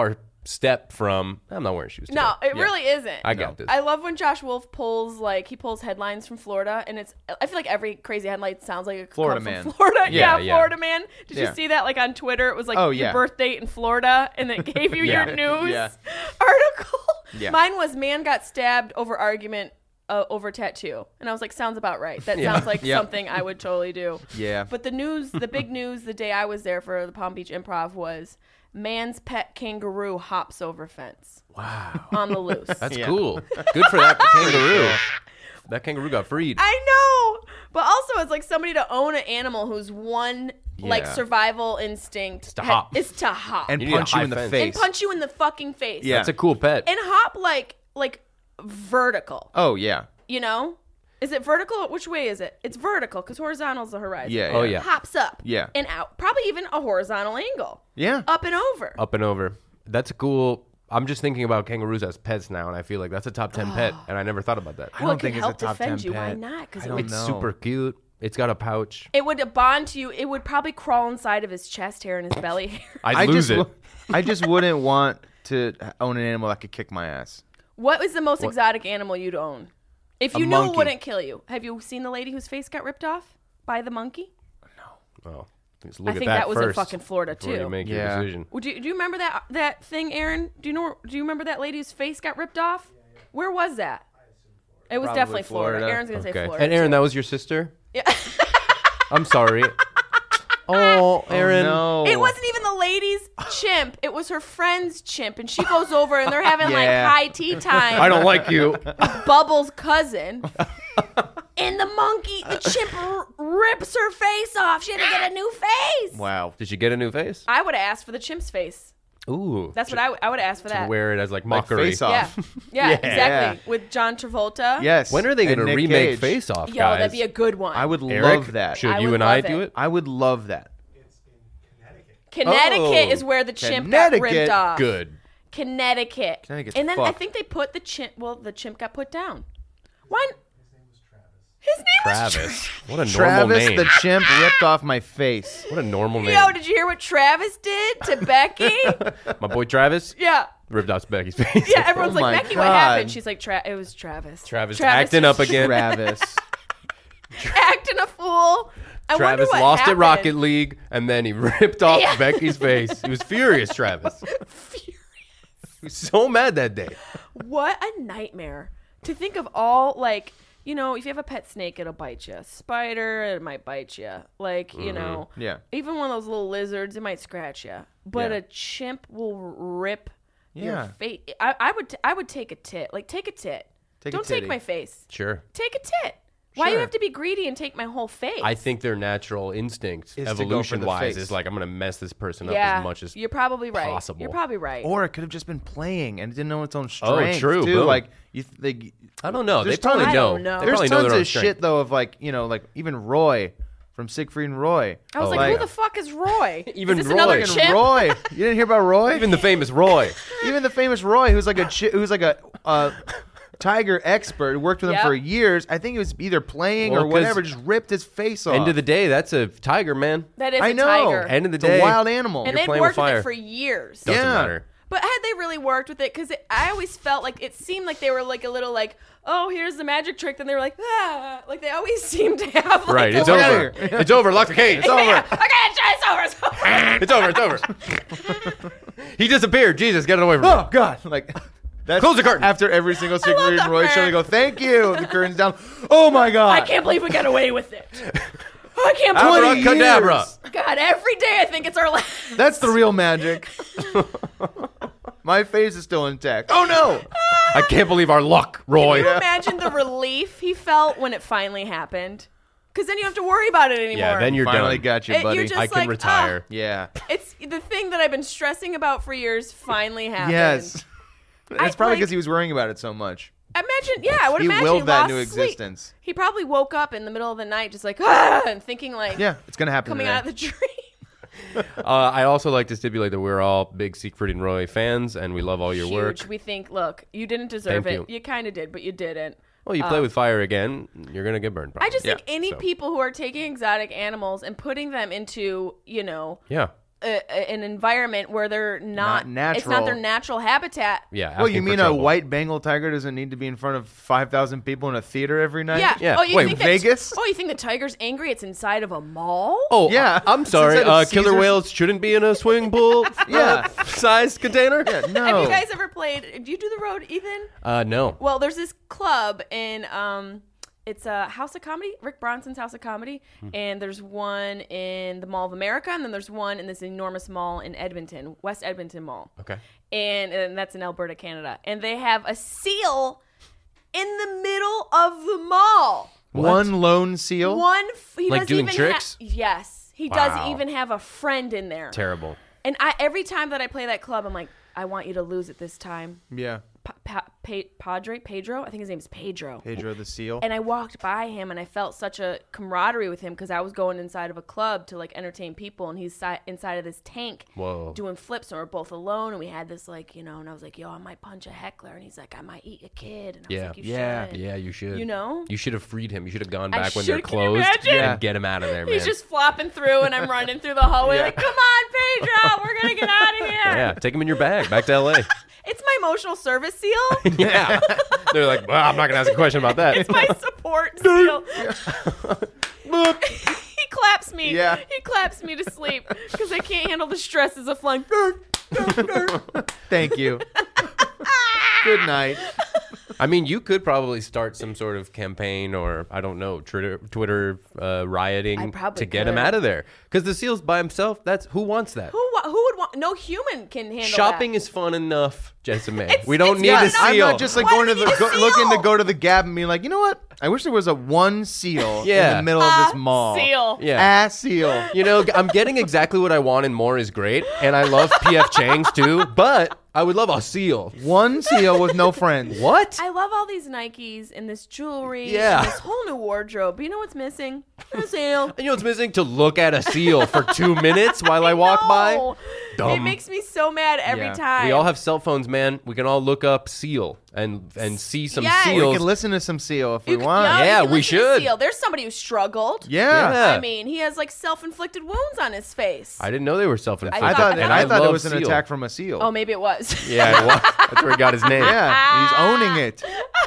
[SPEAKER 2] step from I'm not wearing shoes today.
[SPEAKER 1] No, it
[SPEAKER 3] Yeah.
[SPEAKER 1] really isn't.
[SPEAKER 2] I got this.
[SPEAKER 1] I love when Josh Wolf pulls like he pulls headlines from Florida, and it's. I feel like every crazy headline sounds like a
[SPEAKER 3] Florida
[SPEAKER 1] come
[SPEAKER 3] man.
[SPEAKER 1] From Florida, yeah,
[SPEAKER 2] Yeah, yeah.
[SPEAKER 1] Florida man. Did
[SPEAKER 3] Yeah.
[SPEAKER 1] you see that? Like on Twitter, it was like
[SPEAKER 3] Oh,
[SPEAKER 1] your
[SPEAKER 3] yeah.
[SPEAKER 1] birth date in Florida, and it gave you
[SPEAKER 2] Yeah.
[SPEAKER 1] your news
[SPEAKER 3] Yeah.
[SPEAKER 1] article.
[SPEAKER 3] Yeah.
[SPEAKER 1] Mine was man got stabbed over argument uh, over tattoo, and I was like, sounds about right. That
[SPEAKER 2] Yeah.
[SPEAKER 1] sounds like
[SPEAKER 3] Yeah.
[SPEAKER 1] something I would totally do.
[SPEAKER 3] Yeah.
[SPEAKER 1] But the news, the big news, the day I was there for the Palm Beach Improv was man's pet kangaroo hops over fence.
[SPEAKER 2] Wow.
[SPEAKER 1] On the loose.
[SPEAKER 2] That's
[SPEAKER 3] Yeah.
[SPEAKER 2] cool. Good for that kangaroo. That kangaroo got freed.
[SPEAKER 1] I know, but also it's like somebody to own an animal whose one like
[SPEAKER 2] Yeah.
[SPEAKER 1] survival instinct
[SPEAKER 2] to hop.
[SPEAKER 1] is to hop
[SPEAKER 3] And
[SPEAKER 2] You need a
[SPEAKER 3] punch you
[SPEAKER 2] high
[SPEAKER 3] in the
[SPEAKER 2] fence.
[SPEAKER 3] face.
[SPEAKER 1] and punch you in the fucking face.
[SPEAKER 3] Yeah.
[SPEAKER 2] That's a cool pet.
[SPEAKER 1] and hop like like vertical.
[SPEAKER 3] Oh yeah.
[SPEAKER 1] You know, is it vertical? Which way is it? It's vertical because horizontal is the horizon.
[SPEAKER 3] Yeah.
[SPEAKER 2] Oh,
[SPEAKER 3] yeah.
[SPEAKER 2] yeah.
[SPEAKER 1] Hops up.
[SPEAKER 3] Yeah.
[SPEAKER 1] and out. Probably even a horizontal angle.
[SPEAKER 3] Yeah.
[SPEAKER 1] Up and over.
[SPEAKER 2] Up and over. That's a cool. I'm just thinking about kangaroos as pets now, and I feel like that's a top ten pet, and I never thought about that.
[SPEAKER 3] I
[SPEAKER 1] well,
[SPEAKER 3] don't
[SPEAKER 1] it could
[SPEAKER 3] think it's a
[SPEAKER 1] help
[SPEAKER 3] top
[SPEAKER 1] defend
[SPEAKER 3] ten
[SPEAKER 1] you. Why
[SPEAKER 3] pet.
[SPEAKER 1] not? Because
[SPEAKER 3] I
[SPEAKER 1] it
[SPEAKER 3] don't
[SPEAKER 1] would
[SPEAKER 2] It's
[SPEAKER 3] know.
[SPEAKER 2] super cute. It's got a pouch.
[SPEAKER 1] it would bond to you. It would probably crawl inside of his chest hair and his belly hair.
[SPEAKER 2] I'd
[SPEAKER 3] I
[SPEAKER 2] lose
[SPEAKER 3] just,
[SPEAKER 2] it.
[SPEAKER 3] w- I just wouldn't want to own an animal that could kick my ass.
[SPEAKER 1] What is the most exotic animal you'd own? If
[SPEAKER 3] A
[SPEAKER 1] you knew it
[SPEAKER 3] monkey.
[SPEAKER 1] wouldn't kill you. Have you seen the lady whose face got ripped off by the monkey?
[SPEAKER 2] Oh, let's look
[SPEAKER 1] I
[SPEAKER 2] at
[SPEAKER 1] think
[SPEAKER 2] that,
[SPEAKER 1] that was in
[SPEAKER 2] first
[SPEAKER 1] fucking Florida
[SPEAKER 2] before you
[SPEAKER 1] too.
[SPEAKER 2] make
[SPEAKER 3] Yeah.
[SPEAKER 2] your decision.
[SPEAKER 1] Would you do you remember that that thing, Aaron? Do you know? Do you remember that lady whose face got ripped off? Where was that? It was
[SPEAKER 3] Probably
[SPEAKER 1] definitely Florida.
[SPEAKER 3] Florida.
[SPEAKER 1] Aaron's gonna say
[SPEAKER 2] Okay.
[SPEAKER 1] Florida.
[SPEAKER 2] And Aaron,
[SPEAKER 1] too.
[SPEAKER 2] that was your sister?
[SPEAKER 1] Yeah.
[SPEAKER 2] I'm sorry. Oh, Aaron.
[SPEAKER 3] Oh, no.
[SPEAKER 1] It wasn't even the lady's chimp. It was her friend's chimp, and she goes over and they're having
[SPEAKER 3] Yeah.
[SPEAKER 1] like high tea time.
[SPEAKER 2] I don't like you.
[SPEAKER 1] Bubbles' cousin. And the monkey, the chimp r- rips her face off. She had to get a new face.
[SPEAKER 3] Wow.
[SPEAKER 2] Did you get a new face?
[SPEAKER 1] I would have asked for the chimp's face.
[SPEAKER 2] Ooh.
[SPEAKER 1] That's what I would I would ask for that.
[SPEAKER 2] Wear it as like
[SPEAKER 3] Like
[SPEAKER 2] mockery.
[SPEAKER 3] face off.
[SPEAKER 1] Yeah, yeah,
[SPEAKER 2] Yeah.
[SPEAKER 1] exactly. With John Travolta.
[SPEAKER 3] Yes.
[SPEAKER 2] When are they
[SPEAKER 3] And
[SPEAKER 2] going to
[SPEAKER 3] Nick
[SPEAKER 2] remake
[SPEAKER 3] Cage.
[SPEAKER 2] Face Off,
[SPEAKER 1] Yo,
[SPEAKER 2] guys?
[SPEAKER 1] that'd be a good one.
[SPEAKER 3] I would
[SPEAKER 2] Eric,
[SPEAKER 3] love that.
[SPEAKER 2] Should
[SPEAKER 1] I
[SPEAKER 2] you
[SPEAKER 1] would
[SPEAKER 2] and I
[SPEAKER 1] love
[SPEAKER 2] do
[SPEAKER 1] it.
[SPEAKER 2] it?
[SPEAKER 3] I would love that.
[SPEAKER 1] Connecticut
[SPEAKER 3] Oh,
[SPEAKER 1] is where the chimp got
[SPEAKER 3] Connecticut.
[SPEAKER 1] ripped off.
[SPEAKER 2] Good.
[SPEAKER 1] Connecticut.
[SPEAKER 3] Connecticut's
[SPEAKER 1] and then I
[SPEAKER 3] fucked.
[SPEAKER 1] think they put the chimp. Well, the chimp got put down. Why? His name was
[SPEAKER 2] Travis. What a normal
[SPEAKER 3] Travis
[SPEAKER 2] name.
[SPEAKER 3] the chimp ripped off my face.
[SPEAKER 2] What a normal name.
[SPEAKER 1] Yo, did you hear what Travis did to Becky?
[SPEAKER 2] My boy Travis
[SPEAKER 1] Yeah.
[SPEAKER 2] ripped out Becky's face.
[SPEAKER 1] Yeah, everyone's
[SPEAKER 3] Oh
[SPEAKER 1] like,
[SPEAKER 3] my
[SPEAKER 1] Becky, what
[SPEAKER 3] God.
[SPEAKER 1] happened? She's like, Tra- it was Travis.
[SPEAKER 2] Travis acting up again.
[SPEAKER 3] Travis.
[SPEAKER 1] acting a fool. I wonder
[SPEAKER 2] Travis
[SPEAKER 1] what
[SPEAKER 2] lost
[SPEAKER 1] happened.
[SPEAKER 2] at Rocket League, and then he ripped off
[SPEAKER 1] Yeah.
[SPEAKER 2] Becky's face. He was furious, Travis. He was so mad that day.
[SPEAKER 1] What a nightmare. To think of all, like, you know, if you have a pet snake, it'll bite you. Spider, it might bite you. Like, you know,
[SPEAKER 3] Yeah.
[SPEAKER 1] even one of those little lizards, it might scratch you. But
[SPEAKER 3] Yeah.
[SPEAKER 1] a chimp will rip your
[SPEAKER 3] Yeah.
[SPEAKER 1] face. I, I would, t- I would take a tit. Like, take a tit.
[SPEAKER 3] Take a
[SPEAKER 1] Don't take
[SPEAKER 3] titty.
[SPEAKER 1] my face.
[SPEAKER 2] Sure.
[SPEAKER 1] Take a tit. Why do you
[SPEAKER 3] Sure.
[SPEAKER 1] have to be greedy and take my whole face?
[SPEAKER 2] I think their natural instinct,
[SPEAKER 3] Is to go for the
[SPEAKER 2] evolution-wise,
[SPEAKER 3] face.
[SPEAKER 2] is like, I'm going to mess this person up
[SPEAKER 1] yeah,
[SPEAKER 2] as much as
[SPEAKER 1] you're probably right.
[SPEAKER 2] possible.
[SPEAKER 1] You're probably right.
[SPEAKER 3] Or it could have just been playing and it didn't know its own
[SPEAKER 2] Oh,
[SPEAKER 3] strength.
[SPEAKER 2] true,
[SPEAKER 3] Too.
[SPEAKER 2] boom.
[SPEAKER 3] Like you, th- they,
[SPEAKER 2] I don't know. They
[SPEAKER 3] There's
[SPEAKER 2] probably
[SPEAKER 3] tons-
[SPEAKER 1] I
[SPEAKER 2] know.
[SPEAKER 1] don't know.
[SPEAKER 2] They
[SPEAKER 3] there's
[SPEAKER 2] probably know
[SPEAKER 3] tons
[SPEAKER 2] their own
[SPEAKER 3] of
[SPEAKER 2] strength.
[SPEAKER 3] shit though of like you know like even Roy from Siegfried and Roy.
[SPEAKER 1] I was
[SPEAKER 2] Oh,
[SPEAKER 1] like,
[SPEAKER 2] like-
[SPEAKER 1] who the fuck is Roy?
[SPEAKER 2] Even
[SPEAKER 1] is this
[SPEAKER 2] Roy.
[SPEAKER 1] another
[SPEAKER 2] Fucking
[SPEAKER 1] chimp?
[SPEAKER 3] Roy, you didn't hear about Roy?
[SPEAKER 2] Even the famous Roy.
[SPEAKER 3] Even the famous Roy, who's like a chi- who's like a uh, tiger expert, who worked with him
[SPEAKER 1] Yep.
[SPEAKER 3] for years. I think he was either playing
[SPEAKER 2] Well,
[SPEAKER 3] or
[SPEAKER 2] 'cause
[SPEAKER 3] whatever, just ripped his face off.
[SPEAKER 2] End of the day, that's a tiger, man.
[SPEAKER 1] That is
[SPEAKER 3] I
[SPEAKER 1] a
[SPEAKER 3] know.
[SPEAKER 1] tiger.
[SPEAKER 2] End of the
[SPEAKER 3] It's
[SPEAKER 2] day,
[SPEAKER 3] a wild animal.
[SPEAKER 1] and
[SPEAKER 2] you're
[SPEAKER 1] they'd
[SPEAKER 2] playing with
[SPEAKER 1] worked with,
[SPEAKER 2] fire.
[SPEAKER 1] it for years.
[SPEAKER 2] Doesn't
[SPEAKER 3] Yeah.
[SPEAKER 2] matter.
[SPEAKER 1] But had they really worked with it? Because I always felt like it seemed like they were like a little like, oh, here's the magic trick. Then they were like, ah. Like they always seem to have like
[SPEAKER 2] Right,
[SPEAKER 1] a
[SPEAKER 2] it's
[SPEAKER 1] little-
[SPEAKER 2] over. It's over. Lock the cage. It's over.
[SPEAKER 1] Yeah, okay, it's over. It's over.
[SPEAKER 2] It's over. It's over. He disappeared. Jesus, get it away from me.
[SPEAKER 3] Oh God! Like that's
[SPEAKER 2] Close the curtain.
[SPEAKER 3] After every single Siegfried and
[SPEAKER 1] that
[SPEAKER 3] Roy show,
[SPEAKER 1] man.
[SPEAKER 3] they go, "Thank you." The curtain's down. Oh my God!
[SPEAKER 1] I can't believe we got away with it. I can't
[SPEAKER 3] twenty
[SPEAKER 1] believe
[SPEAKER 2] Abracadabra.
[SPEAKER 3] years.
[SPEAKER 1] God, every day I think it's our last.
[SPEAKER 3] That's the real magic. My face is still intact. Oh no!
[SPEAKER 2] I can't believe our luck, Roy.
[SPEAKER 1] Can you imagine the relief he felt when it finally happened? Because then you have to worry about it anymore.
[SPEAKER 2] Yeah, then you're
[SPEAKER 3] Finally
[SPEAKER 2] done.
[SPEAKER 3] got you,
[SPEAKER 1] It-
[SPEAKER 3] buddy.
[SPEAKER 1] you're just
[SPEAKER 2] I can
[SPEAKER 1] like,
[SPEAKER 2] retire.
[SPEAKER 3] yeah.
[SPEAKER 1] It's the thing that I've been stressing about for years finally happened.
[SPEAKER 3] Yes.
[SPEAKER 1] I-
[SPEAKER 3] It's probably
[SPEAKER 1] like-
[SPEAKER 3] because he was worrying about it so much.
[SPEAKER 1] Imagine, yeah, I would
[SPEAKER 3] He
[SPEAKER 1] imagine
[SPEAKER 3] willed
[SPEAKER 1] he
[SPEAKER 3] that
[SPEAKER 1] lost
[SPEAKER 3] into
[SPEAKER 1] sleep.
[SPEAKER 3] existence.
[SPEAKER 1] He probably woke up in the middle of the night just like, ah, and thinking like,
[SPEAKER 3] Yeah, it's gonna happen.
[SPEAKER 1] coming
[SPEAKER 3] today.
[SPEAKER 1] out of the dream.
[SPEAKER 2] Uh, I also like to stipulate that we're all big Siegfried and Roy fans, and we love all your
[SPEAKER 1] Huge.
[SPEAKER 2] work.
[SPEAKER 1] We think, look, you didn't deserve
[SPEAKER 2] Thank
[SPEAKER 1] it.
[SPEAKER 2] you.
[SPEAKER 1] You, kind of did, but you didn't.
[SPEAKER 2] Well, you play with fire again, you're gonna get burned.
[SPEAKER 1] I
[SPEAKER 2] Probably.
[SPEAKER 1] just think
[SPEAKER 3] Yeah,
[SPEAKER 1] any
[SPEAKER 2] so.
[SPEAKER 1] people who are taking exotic animals and putting them into, you know,
[SPEAKER 2] yeah.
[SPEAKER 1] a, a, an environment where they're not,
[SPEAKER 3] Not
[SPEAKER 1] it's not their
[SPEAKER 3] natural.
[SPEAKER 1] natural habitat.
[SPEAKER 2] Yeah.
[SPEAKER 3] Well, you
[SPEAKER 2] asking for
[SPEAKER 3] mean a
[SPEAKER 2] trouble.
[SPEAKER 3] white Bengal tiger doesn't need to be in front of five thousand people in a theater every night?
[SPEAKER 1] Yeah.
[SPEAKER 2] Yeah.
[SPEAKER 1] Oh, you
[SPEAKER 3] Wait,
[SPEAKER 1] think
[SPEAKER 3] Vegas?
[SPEAKER 1] That, oh, you think the tiger's angry? It's inside of a mall?
[SPEAKER 2] Oh,
[SPEAKER 3] Yeah.
[SPEAKER 2] I- I'm
[SPEAKER 3] It's
[SPEAKER 2] sorry.
[SPEAKER 3] inside of
[SPEAKER 2] Uh, killer
[SPEAKER 3] Caesar's-
[SPEAKER 2] whales shouldn't be in a swimming pool.
[SPEAKER 3] Yeah.
[SPEAKER 2] uh, size container.
[SPEAKER 3] Yeah, no.
[SPEAKER 1] Have you guys ever played? Do you do the road, Ethan?
[SPEAKER 2] Uh, no.
[SPEAKER 1] Well, there's this club in um, it's a House of Comedy, Rick Bronson's House of Comedy,
[SPEAKER 2] Hmm.
[SPEAKER 1] and there's one in the Mall of America, and then there's one in this enormous mall in Edmonton, West Edmonton Mall,
[SPEAKER 2] Okay.
[SPEAKER 1] and, and that's in Alberta, Canada, and they have a seal in the middle of the mall.
[SPEAKER 3] One lone seal?
[SPEAKER 1] One, f- he
[SPEAKER 2] Like
[SPEAKER 1] doesn't
[SPEAKER 2] doing
[SPEAKER 1] even
[SPEAKER 2] tricks?
[SPEAKER 1] Ha- yes, he
[SPEAKER 2] Wow.
[SPEAKER 1] doesn't even have a friend in there.
[SPEAKER 2] Terrible.
[SPEAKER 1] And I every time that I play that club, I'm like, I want you to lose it this time.
[SPEAKER 3] Yeah.
[SPEAKER 1] Pa- pa- pa- Padre, Pedro, I think his name is Pedro.
[SPEAKER 3] Pedro the seal.
[SPEAKER 1] And I walked by him and I felt such a camaraderie with him because I was going inside of a club to like entertain people, and he's si- inside of this tank
[SPEAKER 2] Whoa.
[SPEAKER 1] doing flips, and we're both alone, and we had this like, you know, and I was like, yo, I might punch a heckler, and he's like, I might eat a kid, and I
[SPEAKER 2] Yeah.
[SPEAKER 1] was like, you
[SPEAKER 3] Yeah.
[SPEAKER 1] should.
[SPEAKER 2] Yeah, you should.
[SPEAKER 1] You know?
[SPEAKER 2] You should have freed him. You should have gone
[SPEAKER 1] I
[SPEAKER 2] back when they're
[SPEAKER 1] should. Can you
[SPEAKER 2] closed
[SPEAKER 1] imagine?
[SPEAKER 3] Yeah.
[SPEAKER 2] and get him out of there, man.
[SPEAKER 1] He's just flopping through, and I'm running through the hallway
[SPEAKER 3] Yeah.
[SPEAKER 1] like, come on, Pedro, we're gonna get out of here.
[SPEAKER 2] yeah, take him in your bag. Back to L A.
[SPEAKER 1] It's my emotional service seal.
[SPEAKER 2] Yeah. They're like, well, I'm not gonna ask a question about that.
[SPEAKER 1] It's my support seal. He claps me.
[SPEAKER 3] Yeah.
[SPEAKER 1] He claps me to sleep because I can't handle the stresses of flying.
[SPEAKER 3] Thank you. Good night.
[SPEAKER 2] I mean, you could probably start some sort of campaign, or I don't know, Twitter, Twitter uh,
[SPEAKER 1] I
[SPEAKER 2] rioting
[SPEAKER 1] probably
[SPEAKER 2] to get him
[SPEAKER 1] could.
[SPEAKER 2] out of there. Because the seal's by himself. That's who wants that.
[SPEAKER 1] Who wa- who would want? No human can handle
[SPEAKER 2] Shopping
[SPEAKER 1] that.
[SPEAKER 2] is fun enough, Jessica May.
[SPEAKER 1] It's-
[SPEAKER 2] We don't
[SPEAKER 1] it's
[SPEAKER 2] need
[SPEAKER 1] fun
[SPEAKER 2] a
[SPEAKER 1] enough.
[SPEAKER 2] seal.
[SPEAKER 3] I'm not just like
[SPEAKER 1] Why
[SPEAKER 3] going
[SPEAKER 1] do
[SPEAKER 3] to
[SPEAKER 1] we
[SPEAKER 3] the
[SPEAKER 1] need a
[SPEAKER 3] go,
[SPEAKER 1] seal?
[SPEAKER 3] looking to go to the Gap and being like, you know what? I wish there was a one seal
[SPEAKER 2] Yeah.
[SPEAKER 3] in the middle of this mall.
[SPEAKER 1] seal.
[SPEAKER 2] Yeah.
[SPEAKER 3] A seal.
[SPEAKER 2] You know, I'm getting exactly what I want, and more is great. And I love P F Chang's too, but I would love a seal.
[SPEAKER 3] One seal with no friends.
[SPEAKER 2] What?
[SPEAKER 1] I love all these Nikes and this jewelry.
[SPEAKER 2] Yeah.
[SPEAKER 1] And this whole new wardrobe. But you know what's missing? A seal.
[SPEAKER 2] And you know what's missing? To look at a seal for two minutes while I walk by.
[SPEAKER 1] No. It
[SPEAKER 2] Dumb.
[SPEAKER 1] makes me so mad every
[SPEAKER 3] Yeah.
[SPEAKER 1] time.
[SPEAKER 2] We all have cell phones, man. We can all look up seal and and see some
[SPEAKER 1] Yes.
[SPEAKER 3] We
[SPEAKER 2] seals.
[SPEAKER 3] can listen to some seal if we
[SPEAKER 1] You can-
[SPEAKER 3] want.
[SPEAKER 1] no, you
[SPEAKER 2] Yeah,
[SPEAKER 1] can
[SPEAKER 2] we
[SPEAKER 1] listen to
[SPEAKER 2] should.
[SPEAKER 1] Seal. There's somebody who struggled.
[SPEAKER 3] Yeah.
[SPEAKER 2] Yeah.
[SPEAKER 1] I mean, he has like self-inflicted wounds on his face.
[SPEAKER 2] I didn't know they were self-inflicted.
[SPEAKER 3] I
[SPEAKER 1] I
[SPEAKER 3] thought,
[SPEAKER 1] thought-
[SPEAKER 2] and
[SPEAKER 3] I thought it
[SPEAKER 2] love
[SPEAKER 3] was an
[SPEAKER 2] seal.
[SPEAKER 3] attack from a seal.
[SPEAKER 1] Oh, maybe it was.
[SPEAKER 2] Yeah, it was. That's where he got his name.
[SPEAKER 3] Yeah, he's owning it.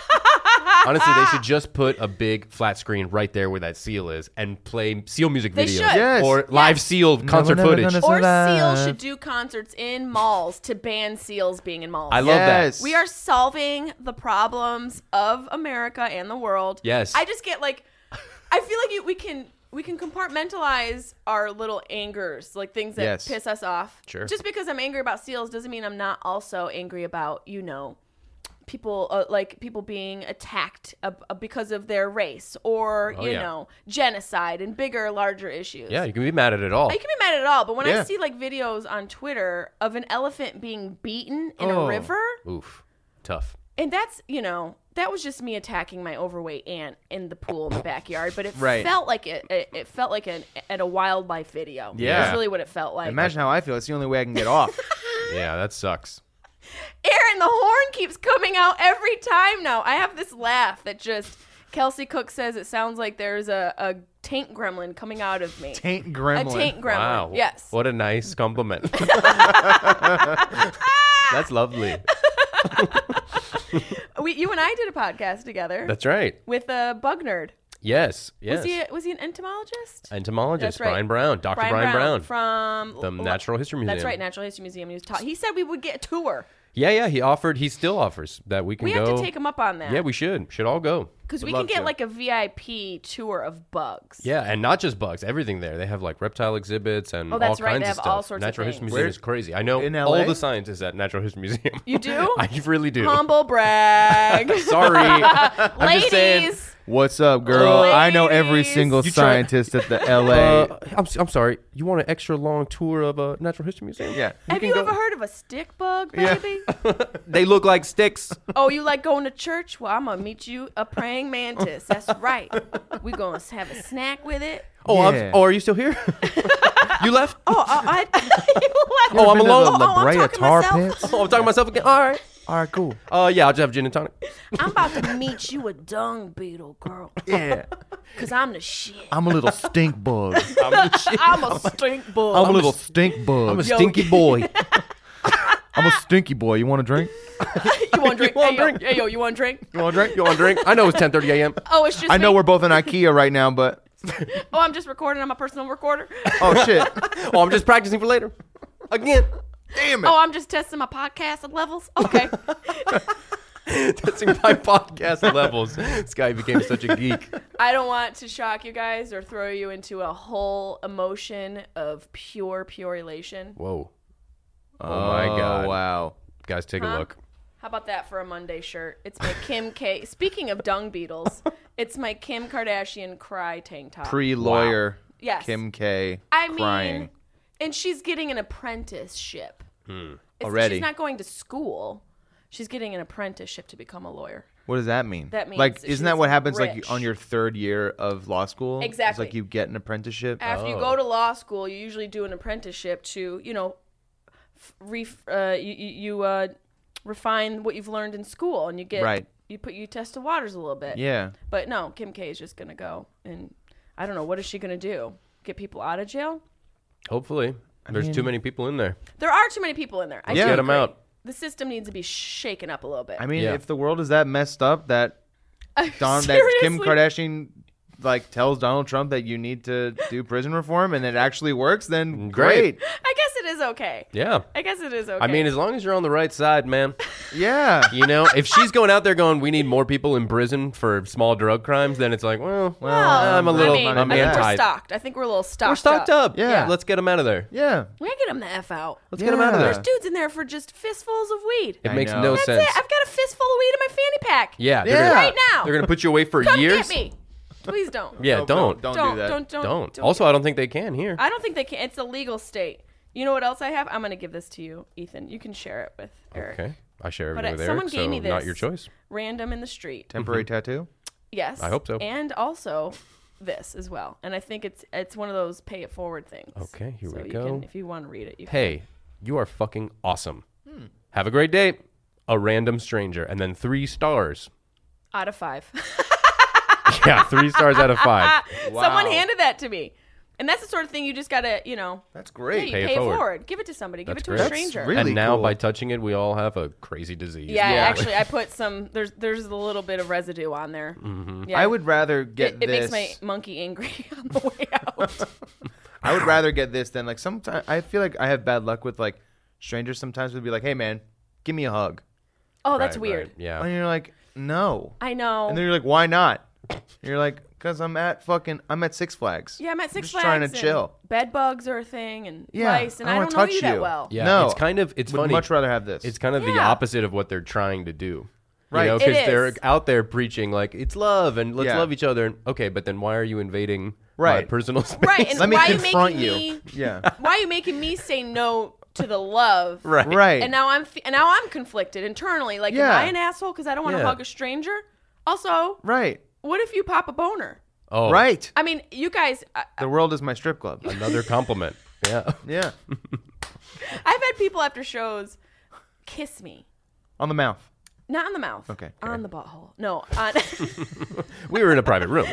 [SPEAKER 2] Honestly, they should just put a big flat screen right there where that seal is and play seal music
[SPEAKER 1] They
[SPEAKER 2] videos
[SPEAKER 1] should.
[SPEAKER 3] Yes.
[SPEAKER 2] or live
[SPEAKER 1] Yes.
[SPEAKER 2] seal concert
[SPEAKER 3] never
[SPEAKER 2] footage.
[SPEAKER 3] gonna-
[SPEAKER 1] Or
[SPEAKER 3] Survive.
[SPEAKER 1] Seal should do concerts in malls to ban seals being in malls.
[SPEAKER 2] I love
[SPEAKER 3] Yes.
[SPEAKER 2] that.
[SPEAKER 1] We are solving the problems of America and the world.
[SPEAKER 2] Yes.
[SPEAKER 1] I just get like, I feel like you, we can we can compartmentalize our little angers, like things that
[SPEAKER 3] Yes.
[SPEAKER 1] piss us off.
[SPEAKER 2] Sure.
[SPEAKER 1] Just because I'm angry about seals doesn't mean I'm not also angry about, you know, people uh, like people being attacked uh, uh, because of their race or
[SPEAKER 2] Oh,
[SPEAKER 1] you
[SPEAKER 2] yeah.
[SPEAKER 1] know, genocide and bigger, larger issues.
[SPEAKER 2] Yeah, you can be mad at it all.
[SPEAKER 1] You can be mad at it all, but when I
[SPEAKER 3] Yeah.
[SPEAKER 1] see like videos on Twitter of an elephant being beaten in
[SPEAKER 3] Oh.
[SPEAKER 1] a river,
[SPEAKER 2] Oof, tough.
[SPEAKER 1] and that's, you know, that was just me attacking my overweight aunt in the pool in the backyard, but it
[SPEAKER 3] Right.
[SPEAKER 1] felt like it, it, it felt like an, at a wildlife video.
[SPEAKER 3] Yeah.
[SPEAKER 1] That's really what it felt like.
[SPEAKER 3] Imagine how I feel. It's the only way I can get off.
[SPEAKER 2] Yeah, that sucks.
[SPEAKER 1] Aaron, the horn keeps coming out every time now. I have this laugh that just, Kelsey Cook says it sounds like there's a, a taint gremlin coming out of me.
[SPEAKER 3] Taint gremlin.
[SPEAKER 1] A taint gremlin.
[SPEAKER 2] Wow.
[SPEAKER 1] Yes.
[SPEAKER 2] What a nice compliment. That's lovely.
[SPEAKER 1] We, you and I did a podcast together
[SPEAKER 2] That's right.
[SPEAKER 1] with a bug nerd.
[SPEAKER 2] Yes. Yes.
[SPEAKER 1] Was he was he an entomologist?
[SPEAKER 2] Entomologist
[SPEAKER 1] That's right.
[SPEAKER 2] Brian Brown, Doctor Brian, Brown.
[SPEAKER 1] from
[SPEAKER 2] The Natural History Museum.
[SPEAKER 1] That's right, Natural History Museum. He was taught. He said we would get a tour.
[SPEAKER 2] Yeah, yeah. He offered. He still offers that we can
[SPEAKER 1] We
[SPEAKER 2] go.
[SPEAKER 1] have to take him up on that.
[SPEAKER 2] Yeah, we should. Should all go.
[SPEAKER 1] because we
[SPEAKER 3] would
[SPEAKER 1] can
[SPEAKER 3] love
[SPEAKER 1] get
[SPEAKER 3] to.
[SPEAKER 1] like a V I P tour of bugs.
[SPEAKER 2] Yeah, and not just bugs. Everything there. They have like reptile exhibits and
[SPEAKER 1] Oh, that's
[SPEAKER 2] all
[SPEAKER 1] right.
[SPEAKER 2] kinds
[SPEAKER 1] They
[SPEAKER 2] of
[SPEAKER 1] have
[SPEAKER 2] stuff.
[SPEAKER 1] all sorts of
[SPEAKER 2] Natural History
[SPEAKER 1] things.
[SPEAKER 2] Museum
[SPEAKER 3] Where-
[SPEAKER 2] is crazy. I know
[SPEAKER 3] in
[SPEAKER 2] all
[SPEAKER 3] L A?
[SPEAKER 2] the scientists at Natural History Museum.
[SPEAKER 1] You do?
[SPEAKER 2] I really do.
[SPEAKER 1] Humble brag.
[SPEAKER 2] Sorry. I'm just saying.
[SPEAKER 1] Ladies.
[SPEAKER 3] What's up, girl?
[SPEAKER 1] Ladies.
[SPEAKER 3] I know every single
[SPEAKER 2] You try-
[SPEAKER 3] scientist at the L A.
[SPEAKER 2] Uh, I'm, I'm sorry. You want an extra long tour of a Natural History Museum?
[SPEAKER 3] yeah.
[SPEAKER 1] Have
[SPEAKER 2] can
[SPEAKER 1] you
[SPEAKER 2] go-
[SPEAKER 1] ever heard of a stick bug,
[SPEAKER 3] Yeah.
[SPEAKER 1] baby?
[SPEAKER 2] They look like sticks.
[SPEAKER 1] Oh, you like going to church? Well, I'm gonna meet you a praying mantis. That's right. We gonna have a snack with it.
[SPEAKER 2] Oh,
[SPEAKER 3] Yeah.
[SPEAKER 2] I'm, oh, are you still here? You left?
[SPEAKER 1] Oh, I, I you left.
[SPEAKER 2] Oh, I'm
[SPEAKER 3] Been to
[SPEAKER 2] alone?
[SPEAKER 3] the
[SPEAKER 1] Oh,
[SPEAKER 3] La
[SPEAKER 1] I'm
[SPEAKER 3] Brea
[SPEAKER 1] talking
[SPEAKER 3] Tar
[SPEAKER 1] myself.
[SPEAKER 3] Pits?
[SPEAKER 2] Oh, I'm talking to myself again. All right.
[SPEAKER 3] All right, cool.
[SPEAKER 2] Oh, uh, yeah, I'll just have gin and tonic.
[SPEAKER 1] I'm about to meet you a dung beetle, girl.
[SPEAKER 3] Yeah.
[SPEAKER 1] Because I'm the shit.
[SPEAKER 3] I'm a little stink bug.
[SPEAKER 2] I'm the shit.
[SPEAKER 1] I'm a stink bug.
[SPEAKER 3] I'm a little stink bug.
[SPEAKER 2] I'm a
[SPEAKER 1] Yo,
[SPEAKER 2] stinky boy.
[SPEAKER 3] I'm a stinky boy. You want a drink?
[SPEAKER 1] You want to drink?
[SPEAKER 2] You want
[SPEAKER 1] hey, yo,
[SPEAKER 2] drink?
[SPEAKER 1] hey, yo, you want to drink?
[SPEAKER 3] You want a drink?
[SPEAKER 2] You want a drink? I know it's ten thirty a.m.
[SPEAKER 1] Oh, it's just
[SPEAKER 3] I know
[SPEAKER 1] me?
[SPEAKER 3] we're both in IKEA right now, but
[SPEAKER 1] Oh, I'm just recording on my personal recorder.
[SPEAKER 3] oh shit.
[SPEAKER 2] Oh, I'm just practicing for later. Again.
[SPEAKER 3] Damn it.
[SPEAKER 1] Oh, I'm just testing my podcast levels. Okay.
[SPEAKER 2] Testing my podcast levels. This guy became such a geek.
[SPEAKER 1] I don't want to shock you guys or throw you into a whole emotion of pure, pure elation.
[SPEAKER 2] Whoa. Oh, my God.
[SPEAKER 3] Wow.
[SPEAKER 2] Guys, take
[SPEAKER 1] Huh?
[SPEAKER 2] a look.
[SPEAKER 1] How about that for a Monday shirt? It's my Kim K. Speaking of dung beetles, it's my Kim Kardashian cry tank top.
[SPEAKER 3] Pre-lawyer
[SPEAKER 1] Yes.
[SPEAKER 3] Kim K.
[SPEAKER 1] I mean,
[SPEAKER 3] crying.
[SPEAKER 1] and she's getting an apprenticeship.
[SPEAKER 2] Hmm.
[SPEAKER 1] It's-
[SPEAKER 3] Already.
[SPEAKER 1] She's not going to school. She's getting an apprenticeship to become a lawyer.
[SPEAKER 3] What does that mean?
[SPEAKER 1] That means
[SPEAKER 3] like,
[SPEAKER 1] that
[SPEAKER 3] isn't that
[SPEAKER 1] she's
[SPEAKER 3] what happens
[SPEAKER 1] rich.
[SPEAKER 3] like on your third year of law school?
[SPEAKER 1] Exactly.
[SPEAKER 3] It's like you get an apprenticeship.
[SPEAKER 1] After you
[SPEAKER 2] Oh.
[SPEAKER 1] go to law school, you usually do an apprenticeship to, you know, f- ref, uh, you, you, you uh, refine what you've learned in school, and you get
[SPEAKER 3] Right.
[SPEAKER 1] you put you test the waters a little bit.
[SPEAKER 3] Yeah.
[SPEAKER 1] But no, Kim K is just gonna go, and I don't know what is she gonna do? Get people out of jail?
[SPEAKER 2] Hopefully. There's
[SPEAKER 3] mean-
[SPEAKER 2] too many people in there.
[SPEAKER 1] There are too many people in there. I
[SPEAKER 3] Yeah.
[SPEAKER 1] do
[SPEAKER 2] Get 'em
[SPEAKER 1] agree.
[SPEAKER 2] out.
[SPEAKER 1] The system needs to be shaken up a little bit.
[SPEAKER 3] I mean,
[SPEAKER 2] Yeah.
[SPEAKER 3] if the world is that messed up that Don, that Kim
[SPEAKER 1] Seriously?
[SPEAKER 3] Kardashian like tells Donald Trump that you need to do prison reform and it actually works, then
[SPEAKER 2] Great.
[SPEAKER 3] great.
[SPEAKER 1] I guess it is okay.
[SPEAKER 2] Yeah.
[SPEAKER 1] I guess it is okay.
[SPEAKER 2] I mean, as long as you're on the right side, man.
[SPEAKER 3] Yeah.
[SPEAKER 2] You know, if she's going out there going, we need more people in prison for small drug crimes, then it's like, well,
[SPEAKER 1] well,
[SPEAKER 2] I'm a little,
[SPEAKER 1] I mean,
[SPEAKER 2] I'm
[SPEAKER 1] I think
[SPEAKER 2] anti.
[SPEAKER 1] we're stocked. I think we're a little stocked.
[SPEAKER 2] We're stocked up.
[SPEAKER 3] Yeah.
[SPEAKER 2] Let's get them out of there.
[SPEAKER 3] Yeah.
[SPEAKER 1] We gotta get them the f out.
[SPEAKER 2] Let's get them out of
[SPEAKER 3] Yeah.
[SPEAKER 2] there.
[SPEAKER 1] There's dudes in there for just fistfuls of weed.
[SPEAKER 2] It
[SPEAKER 3] I
[SPEAKER 2] makes
[SPEAKER 3] know.
[SPEAKER 2] no
[SPEAKER 1] That's
[SPEAKER 2] sense.
[SPEAKER 1] it. I've got a fistful of weed in my fanny pack.
[SPEAKER 2] Yeah. They're
[SPEAKER 3] Yeah.
[SPEAKER 2] Gonna,
[SPEAKER 1] Right now.
[SPEAKER 2] They're going to put you away for
[SPEAKER 1] Come
[SPEAKER 2] years.
[SPEAKER 1] get me. Please don't.
[SPEAKER 2] Yeah,
[SPEAKER 3] No,
[SPEAKER 2] don't.
[SPEAKER 3] Don't,
[SPEAKER 1] Don't,
[SPEAKER 3] do that.
[SPEAKER 1] don't, don't,
[SPEAKER 2] Don't.
[SPEAKER 1] don't.
[SPEAKER 2] Also, I don't think they can here.
[SPEAKER 1] I don't think they can. It's a legal state. You know what else I have? I'm going to give this to you, Ethan. You can share it with Eric.
[SPEAKER 2] Okay. I share
[SPEAKER 1] But
[SPEAKER 2] everything
[SPEAKER 1] uh,
[SPEAKER 2] with
[SPEAKER 1] someone
[SPEAKER 2] Eric,
[SPEAKER 1] gave
[SPEAKER 2] so
[SPEAKER 1] me this.
[SPEAKER 2] not your choice.
[SPEAKER 1] Random in the street.
[SPEAKER 3] Temporary tattoo?
[SPEAKER 1] Yes.
[SPEAKER 2] I hope so.
[SPEAKER 1] And also this as well. And I think it's it's one of those pay it forward things.
[SPEAKER 2] Okay, here
[SPEAKER 1] so
[SPEAKER 2] we
[SPEAKER 1] you
[SPEAKER 2] go.
[SPEAKER 1] Can, if you want to read it, you can.
[SPEAKER 2] Hey, you are fucking awesome. Have a great day. A random stranger. And then three stars.
[SPEAKER 1] Out of five.
[SPEAKER 2] Yeah, three stars out of five.
[SPEAKER 1] Someone
[SPEAKER 3] Wow.
[SPEAKER 1] handed that to me. And that's the sort of thing you just got to, you know,
[SPEAKER 3] That's
[SPEAKER 1] yeah,
[SPEAKER 3] great.
[SPEAKER 1] you
[SPEAKER 2] Pay
[SPEAKER 1] pay,
[SPEAKER 2] it
[SPEAKER 1] it
[SPEAKER 2] forward.
[SPEAKER 1] forward. Give it to somebody. Give
[SPEAKER 2] That's
[SPEAKER 1] it to
[SPEAKER 2] great.
[SPEAKER 1] a
[SPEAKER 3] That's
[SPEAKER 1] stranger.
[SPEAKER 3] really
[SPEAKER 2] and now
[SPEAKER 3] cool.
[SPEAKER 2] by touching it, we all have a crazy disease.
[SPEAKER 1] Yeah,
[SPEAKER 3] Yeah.
[SPEAKER 1] actually, I put some. There's there's a little bit of residue on there. Mm-hmm. Yeah.
[SPEAKER 3] I would rather get
[SPEAKER 1] It, it
[SPEAKER 3] this.
[SPEAKER 1] makes my monkey angry on the way out.
[SPEAKER 3] I would rather get this than like sometimes I feel like I have bad luck with like strangers sometimes would be like, "Hey man, give me a hug."
[SPEAKER 1] Oh,
[SPEAKER 2] Right,
[SPEAKER 1] that's
[SPEAKER 2] right.
[SPEAKER 1] weird.
[SPEAKER 2] Yeah.
[SPEAKER 3] And you're like, "No."
[SPEAKER 1] I know.
[SPEAKER 3] And then you're like, "Why not?" You're like, "Cuz I'm at fucking I'm at Six Flags."
[SPEAKER 1] yeah, I'm at Six
[SPEAKER 3] just
[SPEAKER 1] Flags.
[SPEAKER 3] trying to
[SPEAKER 1] and
[SPEAKER 3] chill.
[SPEAKER 1] Bed bugs are a thing, and
[SPEAKER 3] Yeah,
[SPEAKER 1] lice, and
[SPEAKER 3] I
[SPEAKER 1] I,
[SPEAKER 3] don't
[SPEAKER 1] don't
[SPEAKER 3] wanna
[SPEAKER 1] know you
[SPEAKER 3] touch
[SPEAKER 1] that
[SPEAKER 3] you.
[SPEAKER 1] well.
[SPEAKER 2] Yeah,
[SPEAKER 3] No.
[SPEAKER 2] it's kind of, it's
[SPEAKER 3] Would
[SPEAKER 2] funny.
[SPEAKER 3] much rather have this.
[SPEAKER 2] It's kind of the
[SPEAKER 1] Yeah.
[SPEAKER 2] opposite of what they're trying to do.
[SPEAKER 3] Right.
[SPEAKER 2] You know,
[SPEAKER 1] It
[SPEAKER 2] because they're
[SPEAKER 1] is.
[SPEAKER 2] out there preaching like it's love and let's
[SPEAKER 3] Yeah.
[SPEAKER 2] love each other. And, okay, but then why are you invading my
[SPEAKER 3] Right.
[SPEAKER 2] personal space?
[SPEAKER 1] Right, and
[SPEAKER 3] Let me
[SPEAKER 1] why are you
[SPEAKER 3] confront
[SPEAKER 1] making
[SPEAKER 3] you.
[SPEAKER 1] me?
[SPEAKER 3] Yeah.
[SPEAKER 1] Why are you making me say no to the love?
[SPEAKER 2] right.
[SPEAKER 3] Right.
[SPEAKER 1] And now I'm fe- and now I'm conflicted internally. Like,
[SPEAKER 3] Yeah.
[SPEAKER 1] am I an asshole because I don't want to
[SPEAKER 2] Yeah.
[SPEAKER 1] hug a stranger? Also,
[SPEAKER 3] Right.
[SPEAKER 1] what if you pop a boner?
[SPEAKER 2] Oh,
[SPEAKER 3] Right.
[SPEAKER 1] I mean, you guys. I,
[SPEAKER 3] The world is my strip club.
[SPEAKER 2] Another compliment. Yeah.
[SPEAKER 3] Yeah.
[SPEAKER 1] I've had people after shows kiss me,
[SPEAKER 3] On the mouth.
[SPEAKER 1] not on the mouth.
[SPEAKER 3] Okay,
[SPEAKER 1] On
[SPEAKER 3] okay.
[SPEAKER 1] the butthole. No. On.
[SPEAKER 2] We were in a private room.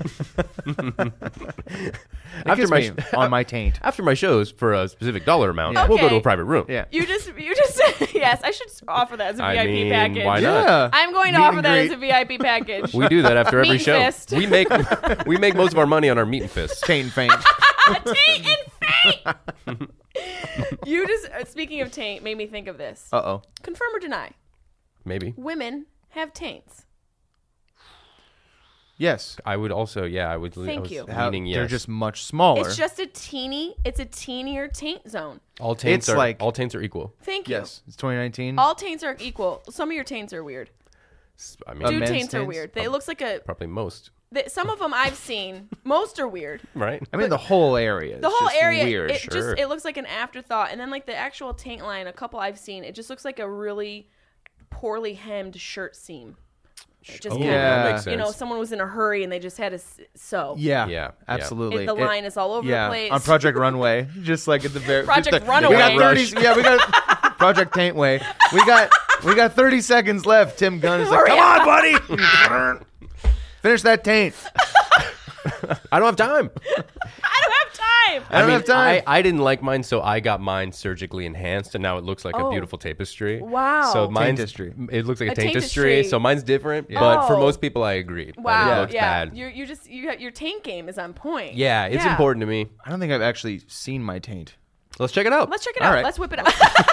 [SPEAKER 2] after
[SPEAKER 3] Kiss
[SPEAKER 2] my
[SPEAKER 3] me on my taint.
[SPEAKER 2] after my shows for a specific dollar amount,
[SPEAKER 3] Yeah.
[SPEAKER 2] we'll go to
[SPEAKER 1] Okay.
[SPEAKER 2] a private room.
[SPEAKER 3] Yeah.
[SPEAKER 1] You just, you just, yes, I should offer that as a
[SPEAKER 2] I
[SPEAKER 1] V I P
[SPEAKER 2] mean,
[SPEAKER 1] package.
[SPEAKER 2] why not?
[SPEAKER 3] Yeah.
[SPEAKER 1] I'm going to
[SPEAKER 3] Meet
[SPEAKER 1] offer
[SPEAKER 3] and
[SPEAKER 1] that
[SPEAKER 3] greet.
[SPEAKER 1] as a V I P package.
[SPEAKER 2] We do that after every
[SPEAKER 1] Meat
[SPEAKER 2] show.
[SPEAKER 1] and fist.
[SPEAKER 2] We make we make most of our money on our meat and fists.
[SPEAKER 3] Taint and faint.
[SPEAKER 1] Taint and faint. You just, uh, speaking of taint, made me think of this.
[SPEAKER 3] Uh oh.
[SPEAKER 1] Confirm or deny?
[SPEAKER 2] Maybe.
[SPEAKER 1] Women have taints.
[SPEAKER 3] Yes.
[SPEAKER 2] I would also, yeah, I would. I
[SPEAKER 1] Thank
[SPEAKER 2] was
[SPEAKER 1] you.
[SPEAKER 3] How-
[SPEAKER 2] leaning yes.
[SPEAKER 3] They're just much smaller.
[SPEAKER 1] It's just a teeny, it's a teenier taint zone.
[SPEAKER 2] all taints
[SPEAKER 3] it's
[SPEAKER 2] are
[SPEAKER 3] like-
[SPEAKER 2] all taints are equal.
[SPEAKER 1] Thank you.
[SPEAKER 3] Yes. It's twenty nineteen.
[SPEAKER 1] All taints are equal. Some of your taints are weird.
[SPEAKER 2] I mean,
[SPEAKER 3] Uh,
[SPEAKER 1] Dude
[SPEAKER 3] men's
[SPEAKER 1] taints are
[SPEAKER 3] taints?
[SPEAKER 1] weird. They, it looks like a,
[SPEAKER 2] probably most,
[SPEAKER 1] they, some of them I've seen, most are weird.
[SPEAKER 2] right?
[SPEAKER 3] I mean, the whole area. Is
[SPEAKER 1] The whole
[SPEAKER 3] just
[SPEAKER 1] area,
[SPEAKER 3] Weird.
[SPEAKER 1] it
[SPEAKER 2] sure.
[SPEAKER 1] just, it looks like an afterthought. And then like the actual taint line, a couple I've seen, it just looks like a really poorly hemmed shirt seam. It just
[SPEAKER 2] Oh,
[SPEAKER 1] kinda,
[SPEAKER 2] that makes sense.
[SPEAKER 1] you know, someone was in a hurry and they just had to s- sew.
[SPEAKER 3] Yeah.
[SPEAKER 2] Yeah, yeah.
[SPEAKER 3] Absolutely.
[SPEAKER 1] It- the
[SPEAKER 3] It-
[SPEAKER 1] line is all over
[SPEAKER 3] yeah.
[SPEAKER 1] the place.
[SPEAKER 3] On Project Runway, just like at the very
[SPEAKER 1] Project
[SPEAKER 3] just the-
[SPEAKER 1] Runaway.
[SPEAKER 3] We got thirty. Yeah, we got Project Taintway. We got We got thirty seconds left. Tim Gunn is like,
[SPEAKER 1] Hurry
[SPEAKER 3] come
[SPEAKER 1] up.
[SPEAKER 3] on, buddy. Finish that taint.
[SPEAKER 2] I don't have time.
[SPEAKER 1] I don't have time.
[SPEAKER 3] I don't
[SPEAKER 2] mean,
[SPEAKER 3] have time.
[SPEAKER 2] I, I didn't like mine, so I got mine surgically enhanced, and now it looks like
[SPEAKER 1] Oh.
[SPEAKER 2] a beautiful tapestry.
[SPEAKER 1] Wow.
[SPEAKER 2] So mine's
[SPEAKER 3] Taintistry.
[SPEAKER 2] it looks like a,
[SPEAKER 1] A
[SPEAKER 2] taintistry,
[SPEAKER 1] taintistry.
[SPEAKER 2] so mine's different. But for
[SPEAKER 1] Oh.
[SPEAKER 2] most people, I agree. that
[SPEAKER 1] Wow.
[SPEAKER 2] it looks
[SPEAKER 1] yeah.
[SPEAKER 2] bad.
[SPEAKER 1] You're, you're just you got, your taint game is on point.
[SPEAKER 2] Yeah, it's
[SPEAKER 1] Yeah.
[SPEAKER 2] important to me.
[SPEAKER 3] I don't think I've actually seen my taint.
[SPEAKER 2] Let's check it out.
[SPEAKER 1] Let's check it
[SPEAKER 3] All
[SPEAKER 1] out.
[SPEAKER 3] right.
[SPEAKER 1] Let's whip it out.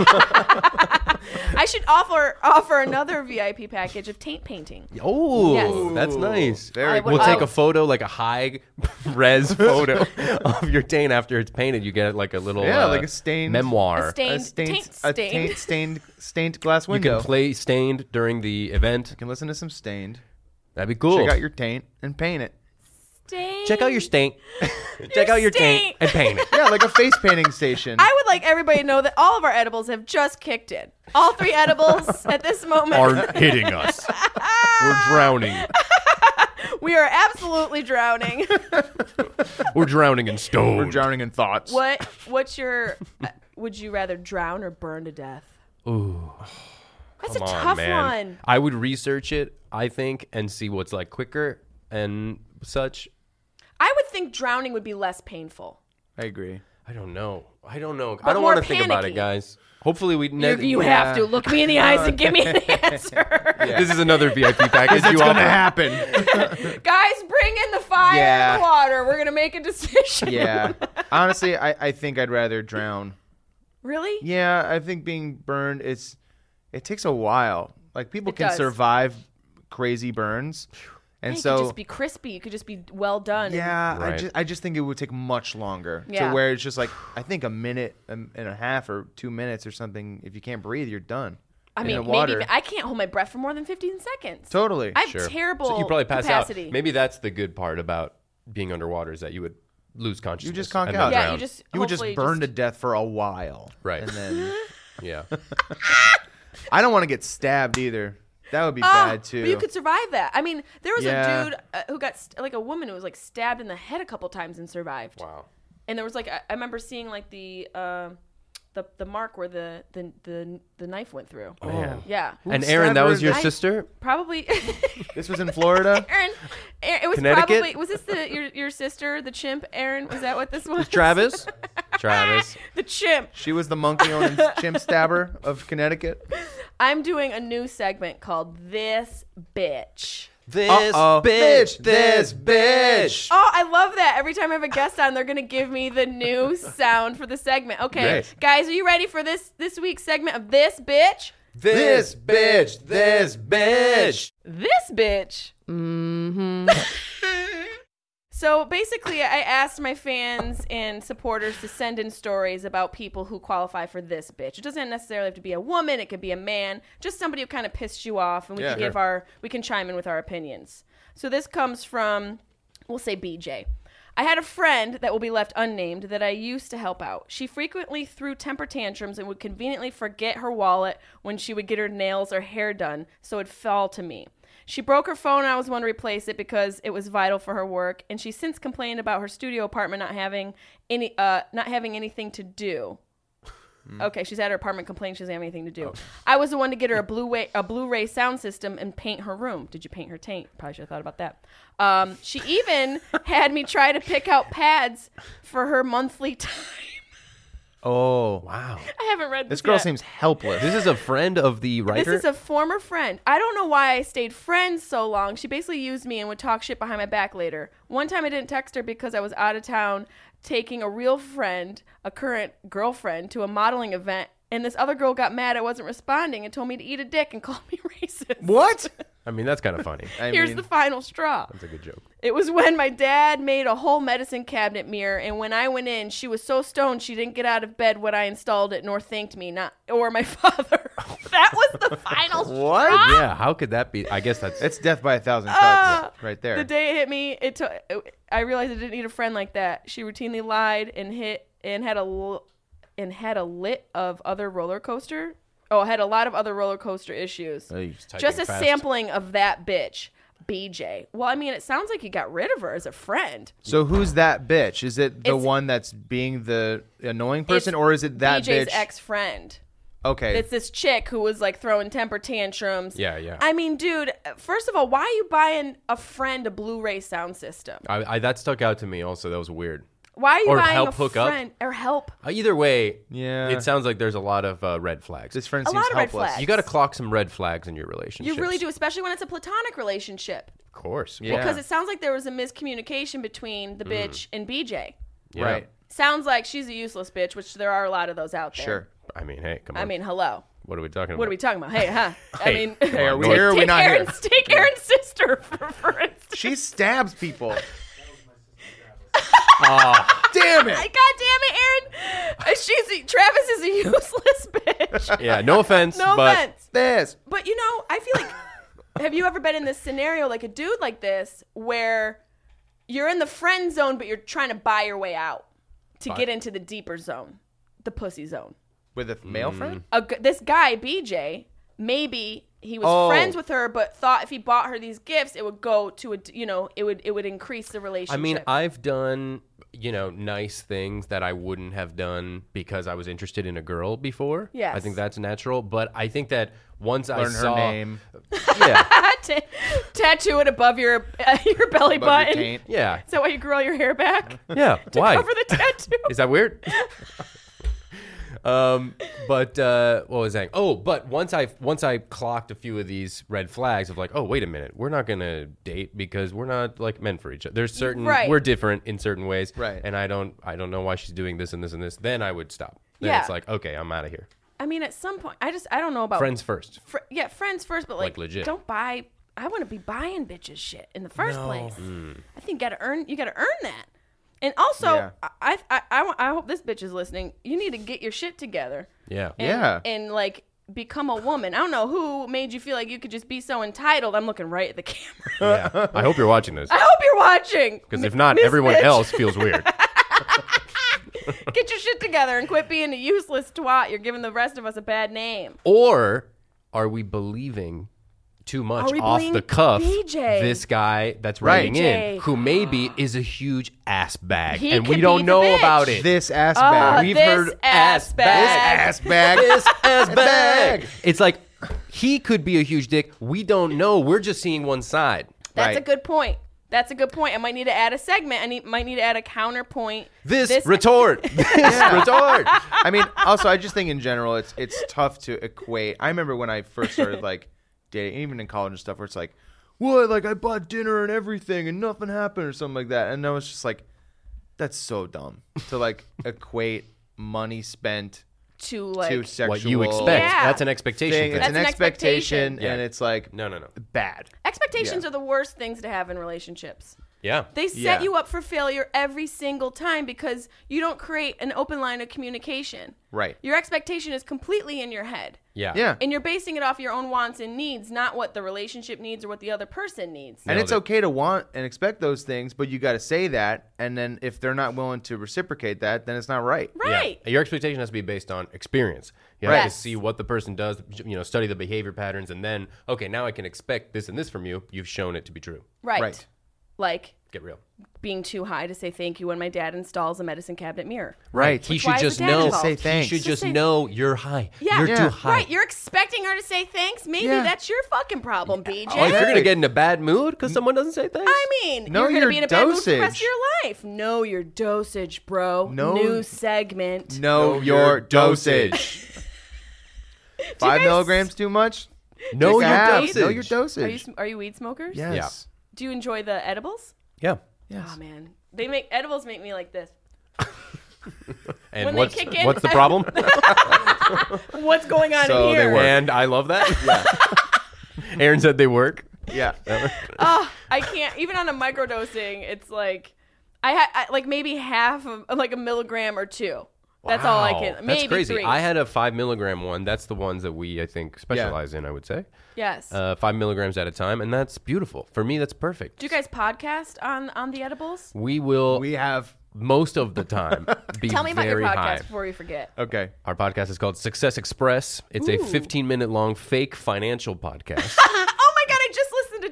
[SPEAKER 1] I should offer offer another V I P package of taint painting.
[SPEAKER 2] Oh,
[SPEAKER 1] Yes.
[SPEAKER 2] that's nice.
[SPEAKER 3] Very
[SPEAKER 1] I would-
[SPEAKER 2] We'll
[SPEAKER 1] I-
[SPEAKER 2] take a photo, like a high res photo of your taint after it's painted. You get like a little
[SPEAKER 3] Yeah,
[SPEAKER 2] uh,
[SPEAKER 3] like a stained-
[SPEAKER 2] memoir.
[SPEAKER 1] A stained,
[SPEAKER 3] a stained,
[SPEAKER 1] taint
[SPEAKER 3] a
[SPEAKER 1] stained.
[SPEAKER 3] taint stained, stained glass
[SPEAKER 2] You
[SPEAKER 3] window.
[SPEAKER 2] can play Stained during the event.
[SPEAKER 3] You can listen to some Stained.
[SPEAKER 2] That'd be cool.
[SPEAKER 3] Check out your taint and paint it.
[SPEAKER 1] Stained.
[SPEAKER 2] Check out your staint. Check out your taint
[SPEAKER 1] staint.
[SPEAKER 2] and paint it.
[SPEAKER 3] Yeah, like a face painting station.
[SPEAKER 1] I would like everybody to know that all of our edibles have just kicked in. All three edibles at this moment
[SPEAKER 2] Are hitting us. We're drowning.
[SPEAKER 1] we are absolutely drowning.
[SPEAKER 2] We're drowning in stone.
[SPEAKER 3] We're drowning in thoughts.
[SPEAKER 1] what? What's your? Uh, would you rather drown or burn to death?
[SPEAKER 2] Ooh.
[SPEAKER 1] That's
[SPEAKER 2] Come
[SPEAKER 1] a
[SPEAKER 2] on,
[SPEAKER 1] tough
[SPEAKER 2] man.
[SPEAKER 1] one.
[SPEAKER 2] I would research it, I think, and see what's like quicker and such.
[SPEAKER 1] I would think drowning would be less painful.
[SPEAKER 3] I agree.
[SPEAKER 2] I don't know. I don't know.
[SPEAKER 1] But
[SPEAKER 2] I don't
[SPEAKER 1] more
[SPEAKER 2] want to think about it,
[SPEAKER 1] panicky.
[SPEAKER 2] guys. Hopefully we
[SPEAKER 1] You,
[SPEAKER 2] never.
[SPEAKER 1] you have to look me in the eyes and give me an answer.
[SPEAKER 2] This is another V I P package.
[SPEAKER 3] It's
[SPEAKER 2] you
[SPEAKER 3] gonna
[SPEAKER 2] offer.
[SPEAKER 3] happen.
[SPEAKER 1] Guys, bring in the fire
[SPEAKER 3] Yeah.
[SPEAKER 1] and the water. We're gonna make a decision.
[SPEAKER 3] Yeah. Honestly, I, I think I'd rather drown.
[SPEAKER 1] Really?
[SPEAKER 3] Yeah, I think being burned, it's it takes a while. Like people
[SPEAKER 1] It
[SPEAKER 3] can
[SPEAKER 1] does.
[SPEAKER 3] survive crazy burns, and
[SPEAKER 1] It
[SPEAKER 3] so
[SPEAKER 1] could just be crispy. You could just be well done.
[SPEAKER 3] yeah, I
[SPEAKER 2] Right.
[SPEAKER 3] just I just think it would take much longer.
[SPEAKER 1] Yeah.
[SPEAKER 3] To where it's just like I think a minute and and a half or two minutes or something. If you can't breathe, you're done.
[SPEAKER 1] I
[SPEAKER 3] In
[SPEAKER 1] mean,
[SPEAKER 3] the
[SPEAKER 1] maybe
[SPEAKER 3] water.
[SPEAKER 1] even, I can't hold my breath for more than fifteen seconds.
[SPEAKER 3] Totally.
[SPEAKER 1] I have
[SPEAKER 2] Sure.
[SPEAKER 1] terrible
[SPEAKER 2] So you probably pass
[SPEAKER 1] capacity.
[SPEAKER 2] out. Maybe that's the good part about being underwater is that you would lose consciousness.
[SPEAKER 3] You just conk
[SPEAKER 2] and
[SPEAKER 3] out.
[SPEAKER 2] then
[SPEAKER 1] Yeah, you
[SPEAKER 2] drown.
[SPEAKER 1] just
[SPEAKER 3] you would just
[SPEAKER 1] hopefully
[SPEAKER 3] burn to death for a while.
[SPEAKER 2] Right.
[SPEAKER 3] And then
[SPEAKER 2] Yeah.
[SPEAKER 3] I don't want to get stabbed either. That would be
[SPEAKER 1] Ah,
[SPEAKER 3] bad too.
[SPEAKER 1] But you could survive that. I mean, there was
[SPEAKER 3] Yeah.
[SPEAKER 1] a dude uh, who got st- like a woman who was like stabbed in the head a couple times and survived.
[SPEAKER 2] Wow.
[SPEAKER 1] And there was like I, I remember seeing like the uh, the the mark where the the the, the knife went through.
[SPEAKER 2] Oh, man.
[SPEAKER 1] Yeah,
[SPEAKER 2] And
[SPEAKER 3] Who
[SPEAKER 2] Aaron,
[SPEAKER 3] stabbed
[SPEAKER 2] that
[SPEAKER 3] her
[SPEAKER 2] was
[SPEAKER 3] in
[SPEAKER 2] your
[SPEAKER 3] the-
[SPEAKER 2] sister?
[SPEAKER 1] probably.
[SPEAKER 3] This was in Florida.
[SPEAKER 1] Aaron, Aaron, it was
[SPEAKER 2] Connecticut?
[SPEAKER 1] probably was this the your your sister, the chimp? Aaron, was that what this was?
[SPEAKER 2] Travis? Travis.
[SPEAKER 1] the chimp.
[SPEAKER 3] She was the monkey owning chimp stabber of Connecticut.
[SPEAKER 1] I'm doing a new segment called This Bitch.
[SPEAKER 2] This
[SPEAKER 3] Uh-oh.
[SPEAKER 2] bitch.
[SPEAKER 3] Bitch,
[SPEAKER 2] This
[SPEAKER 3] this
[SPEAKER 2] bitch.
[SPEAKER 1] Oh, I love that. Every time I have a guest on, they're going to give me the new sound for the segment. Okay,
[SPEAKER 2] Great.
[SPEAKER 1] guys, are you ready for this this week's segment of This Bitch?
[SPEAKER 2] This bitch. This bitch.
[SPEAKER 1] This bitch. Mm-hmm. So basically, I asked my fans and supporters to send in stories about people who qualify for this bitch. It doesn't necessarily have to be a woman; it could be a man, just somebody who kind of pissed you off, and we
[SPEAKER 3] Yeah,
[SPEAKER 1] can
[SPEAKER 3] sure.
[SPEAKER 1] give our we can chime in with our opinions. So this comes from, we'll say B J. I had a friend that will be left unnamed that I used to help out. She frequently threw temper tantrums and would conveniently forget her wallet when she would get her nails or hair done, so it'd fall to me. She broke her phone and I was one to replace it because it was vital for her work, and she's since complained about her studio apartment not having any uh not having anything to do. Okay, she's at her apartment complaining she doesn't have anything to do. I was the one to get her a Blu-ray a Blu-ray sound system and paint her room. Did you paint her taint? Probably should have thought about that. Um, she even had me try to pick out pads for her monthly time.
[SPEAKER 3] Oh,
[SPEAKER 2] Wow.
[SPEAKER 1] I haven't read this
[SPEAKER 3] this girl
[SPEAKER 1] yet.
[SPEAKER 3] seems helpless.
[SPEAKER 2] This is a friend of the writer?
[SPEAKER 1] This is a former friend. I don't know why I stayed friends so long. She basically used me and would talk shit behind my back later. One time I didn't text her because I was out of town taking a real friend, a current girlfriend, to a modeling event, and this other girl got mad I wasn't responding and told me to eat a dick and called me racist.
[SPEAKER 3] What?
[SPEAKER 2] I mean, that's kind of funny.
[SPEAKER 3] I
[SPEAKER 1] Here's
[SPEAKER 3] mean,
[SPEAKER 1] the final straw.
[SPEAKER 2] That's a good joke.
[SPEAKER 1] It was when my dad made a whole medicine cabinet mirror, and when I went in, she was so stoned she didn't get out of bed when I installed it, nor thanked me, not or my father. That was the final
[SPEAKER 3] What?
[SPEAKER 1] straw.
[SPEAKER 2] Yeah, how could that be? I guess that's...
[SPEAKER 3] It's death by a thousand cuts
[SPEAKER 1] Ah,
[SPEAKER 3] right there.
[SPEAKER 1] The day it hit me, it took. I realized I didn't need a friend like that. She routinely lied and hit and had a l- and had a lit of other roller coaster. Oh, had a lot of other roller coaster issues.
[SPEAKER 3] Hey.
[SPEAKER 1] Just a
[SPEAKER 2] fast.
[SPEAKER 1] sampling of that bitch, B J. Well, I mean, it sounds like you got rid of her as a friend.
[SPEAKER 3] So who's that bitch? Is it the
[SPEAKER 1] It's-
[SPEAKER 3] one that's being the annoying person,
[SPEAKER 1] It's
[SPEAKER 3] or is it that
[SPEAKER 1] B J's
[SPEAKER 3] bitch?
[SPEAKER 1] ex-friend.
[SPEAKER 3] Okay.
[SPEAKER 1] It's this chick who was like throwing temper tantrums.
[SPEAKER 2] Yeah, yeah.
[SPEAKER 1] I mean, dude, first of all, why are you buying a friend a Blu-ray sound system?
[SPEAKER 2] I, I, that stuck out to me also. That was weird.
[SPEAKER 1] Why are you
[SPEAKER 2] Or
[SPEAKER 1] buying
[SPEAKER 2] help
[SPEAKER 1] a
[SPEAKER 2] hook up?
[SPEAKER 1] friend or help?
[SPEAKER 2] Uh, either way,
[SPEAKER 3] Yeah.
[SPEAKER 2] it sounds like there's a lot of uh, red flags.
[SPEAKER 3] This friend
[SPEAKER 1] A
[SPEAKER 3] seems
[SPEAKER 1] lot of red
[SPEAKER 3] helpless.
[SPEAKER 1] flags.
[SPEAKER 2] You got to clock some red flags in your relationship.
[SPEAKER 1] You really do, especially when it's a platonic relationship.
[SPEAKER 2] Of course.
[SPEAKER 3] Yeah.
[SPEAKER 1] Because it sounds like there was a miscommunication between the bitch and B J.
[SPEAKER 2] Yeah.
[SPEAKER 3] Right.
[SPEAKER 1] Sounds like she's a useless bitch, which there are a lot of those out there.
[SPEAKER 3] Sure.
[SPEAKER 2] I mean, hey, come on.
[SPEAKER 1] I mean, hello.
[SPEAKER 2] what are we talking about?
[SPEAKER 1] What are we talking about? Hey, huh? I
[SPEAKER 2] Hey.
[SPEAKER 1] mean,
[SPEAKER 2] Hey,
[SPEAKER 3] are we
[SPEAKER 1] take,
[SPEAKER 3] here or are we
[SPEAKER 1] take
[SPEAKER 3] not here?
[SPEAKER 1] Aaron's, Take Aaron's sister, for, for instance.
[SPEAKER 3] She stabs people.
[SPEAKER 2] Oh,
[SPEAKER 3] Damn it.
[SPEAKER 1] God damn it, Aaron. Uh, She's a, Travis is a useless bitch.
[SPEAKER 2] yeah, no offense,
[SPEAKER 1] No
[SPEAKER 2] but
[SPEAKER 1] offense.
[SPEAKER 3] This.
[SPEAKER 1] But you know, I feel like, have you ever been in this scenario, like a dude like this, where you're in the friend zone, but you're trying to buy your way out to
[SPEAKER 2] Buy-
[SPEAKER 1] get into the deeper zone, the pussy zone?
[SPEAKER 3] With a male
[SPEAKER 2] Mm.
[SPEAKER 3] friend?
[SPEAKER 1] A g this guy, B J, maybe he was
[SPEAKER 3] Oh.
[SPEAKER 1] friends with her, but thought if he bought her these gifts, it would go to a, you know, it would it would increase the relationship.
[SPEAKER 2] I mean, I've done, you know, nice things that I wouldn't have done because I was interested in a girl before.
[SPEAKER 1] Yes.
[SPEAKER 2] I think that's natural. But I think that once I
[SPEAKER 3] Learn her
[SPEAKER 2] saw,
[SPEAKER 3] name.
[SPEAKER 2] yeah,
[SPEAKER 1] T- tattoo it above your uh, your belly
[SPEAKER 3] Above your
[SPEAKER 1] button.
[SPEAKER 3] taint.
[SPEAKER 2] yeah,
[SPEAKER 1] Is that why you grow your hair back?
[SPEAKER 2] yeah.
[SPEAKER 1] To
[SPEAKER 2] Why?
[SPEAKER 1] cover the tattoo.
[SPEAKER 2] Is that weird? um, but uh, what was I saying? Oh, but once I once I clocked a few of these red flags of like, oh, wait a minute, we're not gonna date because we're not like meant for each other. There's certain
[SPEAKER 1] Right.
[SPEAKER 2] we're different in certain ways,
[SPEAKER 3] Right.
[SPEAKER 2] And I don't I don't know why she's doing this and this and this. Then I would stop. Then
[SPEAKER 1] Yeah.
[SPEAKER 2] it's like, okay, I'm out of here.
[SPEAKER 1] I mean, at some point, I just I don't know about
[SPEAKER 2] Friends first.
[SPEAKER 1] Fr- yeah, friends first, but like,
[SPEAKER 2] Like, legit.
[SPEAKER 1] don't buy. I want to be buying bitches shit in the first place.
[SPEAKER 2] Mm.
[SPEAKER 1] I think you gotta earn. You gotta earn that. And also,
[SPEAKER 3] Yeah.
[SPEAKER 1] I, I, I, I, want- I hope this bitch is listening. You need to get your shit together.
[SPEAKER 2] Yeah.
[SPEAKER 1] And,
[SPEAKER 3] Yeah.
[SPEAKER 1] And like become a woman. I don't know who made you feel like you could just be so entitled. I'm looking right at the camera.
[SPEAKER 2] yeah. I hope you're watching this
[SPEAKER 1] I hope you're watching.
[SPEAKER 2] because if
[SPEAKER 1] M-
[SPEAKER 2] not,
[SPEAKER 1] Miss
[SPEAKER 2] everyone
[SPEAKER 1] Bitch.
[SPEAKER 2] else feels weird.
[SPEAKER 1] Get your shit together and quit being a useless twat. You're giving the rest of us a bad name.
[SPEAKER 2] Or are we believing too much
[SPEAKER 1] Are we
[SPEAKER 2] off
[SPEAKER 1] believing
[SPEAKER 2] the cuff
[SPEAKER 1] B J?
[SPEAKER 2] this guy that's
[SPEAKER 3] Right.
[SPEAKER 2] writing
[SPEAKER 1] B J.
[SPEAKER 2] in, who maybe is a huge ass bag,
[SPEAKER 1] He
[SPEAKER 2] and
[SPEAKER 1] could
[SPEAKER 2] we don't
[SPEAKER 1] be the
[SPEAKER 2] know
[SPEAKER 1] bitch.
[SPEAKER 2] about it.
[SPEAKER 3] This ass
[SPEAKER 1] Uh,
[SPEAKER 3] bag.
[SPEAKER 2] We've
[SPEAKER 1] this
[SPEAKER 2] heard
[SPEAKER 1] ass
[SPEAKER 2] ass
[SPEAKER 1] bag.
[SPEAKER 3] ass bag.
[SPEAKER 2] This ass bag.
[SPEAKER 3] bag.
[SPEAKER 2] It's like he could be a huge dick. We don't know. We're just seeing one side.
[SPEAKER 1] That's
[SPEAKER 3] Right.
[SPEAKER 1] a good point. That's a good point. I might need to add a segment. I need, might need to add a counterpoint.
[SPEAKER 2] This,
[SPEAKER 1] This-
[SPEAKER 2] retort. This retort.
[SPEAKER 3] I mean, also, I just think in general, it's it's tough to equate. I remember when I first started like dating, even in college and stuff, where it's like, what? Like I bought dinner and everything, and nothing happened, or something like that. And I was just like, that's so dumb to like equate money spent
[SPEAKER 1] To like,
[SPEAKER 3] to sexual.
[SPEAKER 2] What you expect.
[SPEAKER 1] Yeah.
[SPEAKER 2] That's an expectation
[SPEAKER 3] Thing.
[SPEAKER 2] thing.
[SPEAKER 3] It's
[SPEAKER 1] That's
[SPEAKER 3] an
[SPEAKER 1] an
[SPEAKER 3] expectation,
[SPEAKER 1] expectation.
[SPEAKER 2] Yeah.
[SPEAKER 3] and it's like
[SPEAKER 2] No, no, no.
[SPEAKER 3] bad.
[SPEAKER 1] expectations
[SPEAKER 3] Yeah.
[SPEAKER 1] are the worst things to have in relationships.
[SPEAKER 2] Yeah.
[SPEAKER 1] They set
[SPEAKER 3] Yeah.
[SPEAKER 1] you up for failure every single time because you don't create an open line of communication.
[SPEAKER 3] Right.
[SPEAKER 1] Your expectation is completely in your head.
[SPEAKER 2] Yeah.
[SPEAKER 3] Yeah.
[SPEAKER 1] And you're basing it off your own wants and needs, not what the relationship needs or what the other person needs.
[SPEAKER 3] And
[SPEAKER 2] Nailed
[SPEAKER 3] it's
[SPEAKER 2] it.
[SPEAKER 3] okay to want and expect those things, but you got to say that. And then if they're not willing to reciprocate that, then it's not right.
[SPEAKER 1] Right.
[SPEAKER 2] Yeah. Your expectation has to be based on experience. You
[SPEAKER 3] Right.
[SPEAKER 2] have to
[SPEAKER 1] Yes.
[SPEAKER 2] see what the person does, you know, study the behavior patterns, and then, okay, now I can expect this and this from you. You've shown it to be true.
[SPEAKER 1] Right.
[SPEAKER 3] Right.
[SPEAKER 1] Like
[SPEAKER 2] Get real.
[SPEAKER 1] being too high to say thank you when my dad installs a medicine cabinet mirror.
[SPEAKER 3] Right.
[SPEAKER 2] He
[SPEAKER 1] Which
[SPEAKER 2] should
[SPEAKER 1] why is
[SPEAKER 2] just
[SPEAKER 1] the dad
[SPEAKER 2] know.
[SPEAKER 1] involved?
[SPEAKER 3] Say
[SPEAKER 2] He
[SPEAKER 3] thanks.
[SPEAKER 2] should
[SPEAKER 1] Just
[SPEAKER 2] just
[SPEAKER 1] say-
[SPEAKER 2] know you're high.
[SPEAKER 1] Yeah.
[SPEAKER 2] You're
[SPEAKER 3] Yeah.
[SPEAKER 2] too high.
[SPEAKER 1] Right. You're expecting her to say thanks. Maybe
[SPEAKER 3] Yeah.
[SPEAKER 1] that's your fucking problem, B J.
[SPEAKER 2] Oh, if you're gonna get in a bad mood because someone doesn't say thanks.
[SPEAKER 1] I mean,
[SPEAKER 3] Know
[SPEAKER 1] you're going to
[SPEAKER 3] your
[SPEAKER 1] be in a bad mood for the rest of
[SPEAKER 3] dosage.
[SPEAKER 1] your life. Know your dosage, bro.
[SPEAKER 3] Know-
[SPEAKER 1] New segment.
[SPEAKER 3] Know
[SPEAKER 2] Know
[SPEAKER 3] your
[SPEAKER 2] your
[SPEAKER 3] dosage. Five
[SPEAKER 1] guys-
[SPEAKER 3] milligrams too much?
[SPEAKER 2] know
[SPEAKER 3] Take a
[SPEAKER 2] your
[SPEAKER 3] half.
[SPEAKER 2] dosage.
[SPEAKER 3] Know your
[SPEAKER 1] Are you,
[SPEAKER 3] dosage.
[SPEAKER 1] sm- are you weed smokers?
[SPEAKER 3] Yes.
[SPEAKER 1] Do you enjoy the edibles?
[SPEAKER 2] Yeah.
[SPEAKER 3] Yes.
[SPEAKER 1] Oh, man. They make edibles make me like this.
[SPEAKER 2] And
[SPEAKER 1] When they
[SPEAKER 2] what's
[SPEAKER 1] kick in-
[SPEAKER 2] what's the problem?
[SPEAKER 1] What's going on
[SPEAKER 3] So
[SPEAKER 1] in
[SPEAKER 3] they
[SPEAKER 1] here?
[SPEAKER 3] work.
[SPEAKER 2] And I love that. Aaron said they work.
[SPEAKER 3] Yeah.
[SPEAKER 1] Oh, I can't. Even on a microdosing, it's like I had I, like maybe half of like a milligram or two. That's all I
[SPEAKER 2] Wow.
[SPEAKER 1] can. Maybe
[SPEAKER 2] That's crazy.
[SPEAKER 1] three.
[SPEAKER 2] I had a five milligram one. That's the ones that we, I think, specialize in, I would say.
[SPEAKER 1] yes.
[SPEAKER 2] Uh, five milligrams at a time. And that's beautiful. For me, that's perfect.
[SPEAKER 1] Do you guys podcast on on the edibles?
[SPEAKER 2] We will,
[SPEAKER 3] We have.
[SPEAKER 2] most of the time, be
[SPEAKER 1] Tell me about your
[SPEAKER 2] very
[SPEAKER 1] podcast
[SPEAKER 2] high.
[SPEAKER 1] before we forget.
[SPEAKER 3] Okay.
[SPEAKER 2] Our podcast is called Success Express. It's
[SPEAKER 1] Ooh.
[SPEAKER 2] a fifteen minute long fake financial podcast.
[SPEAKER 1] Oh my god! I just listened to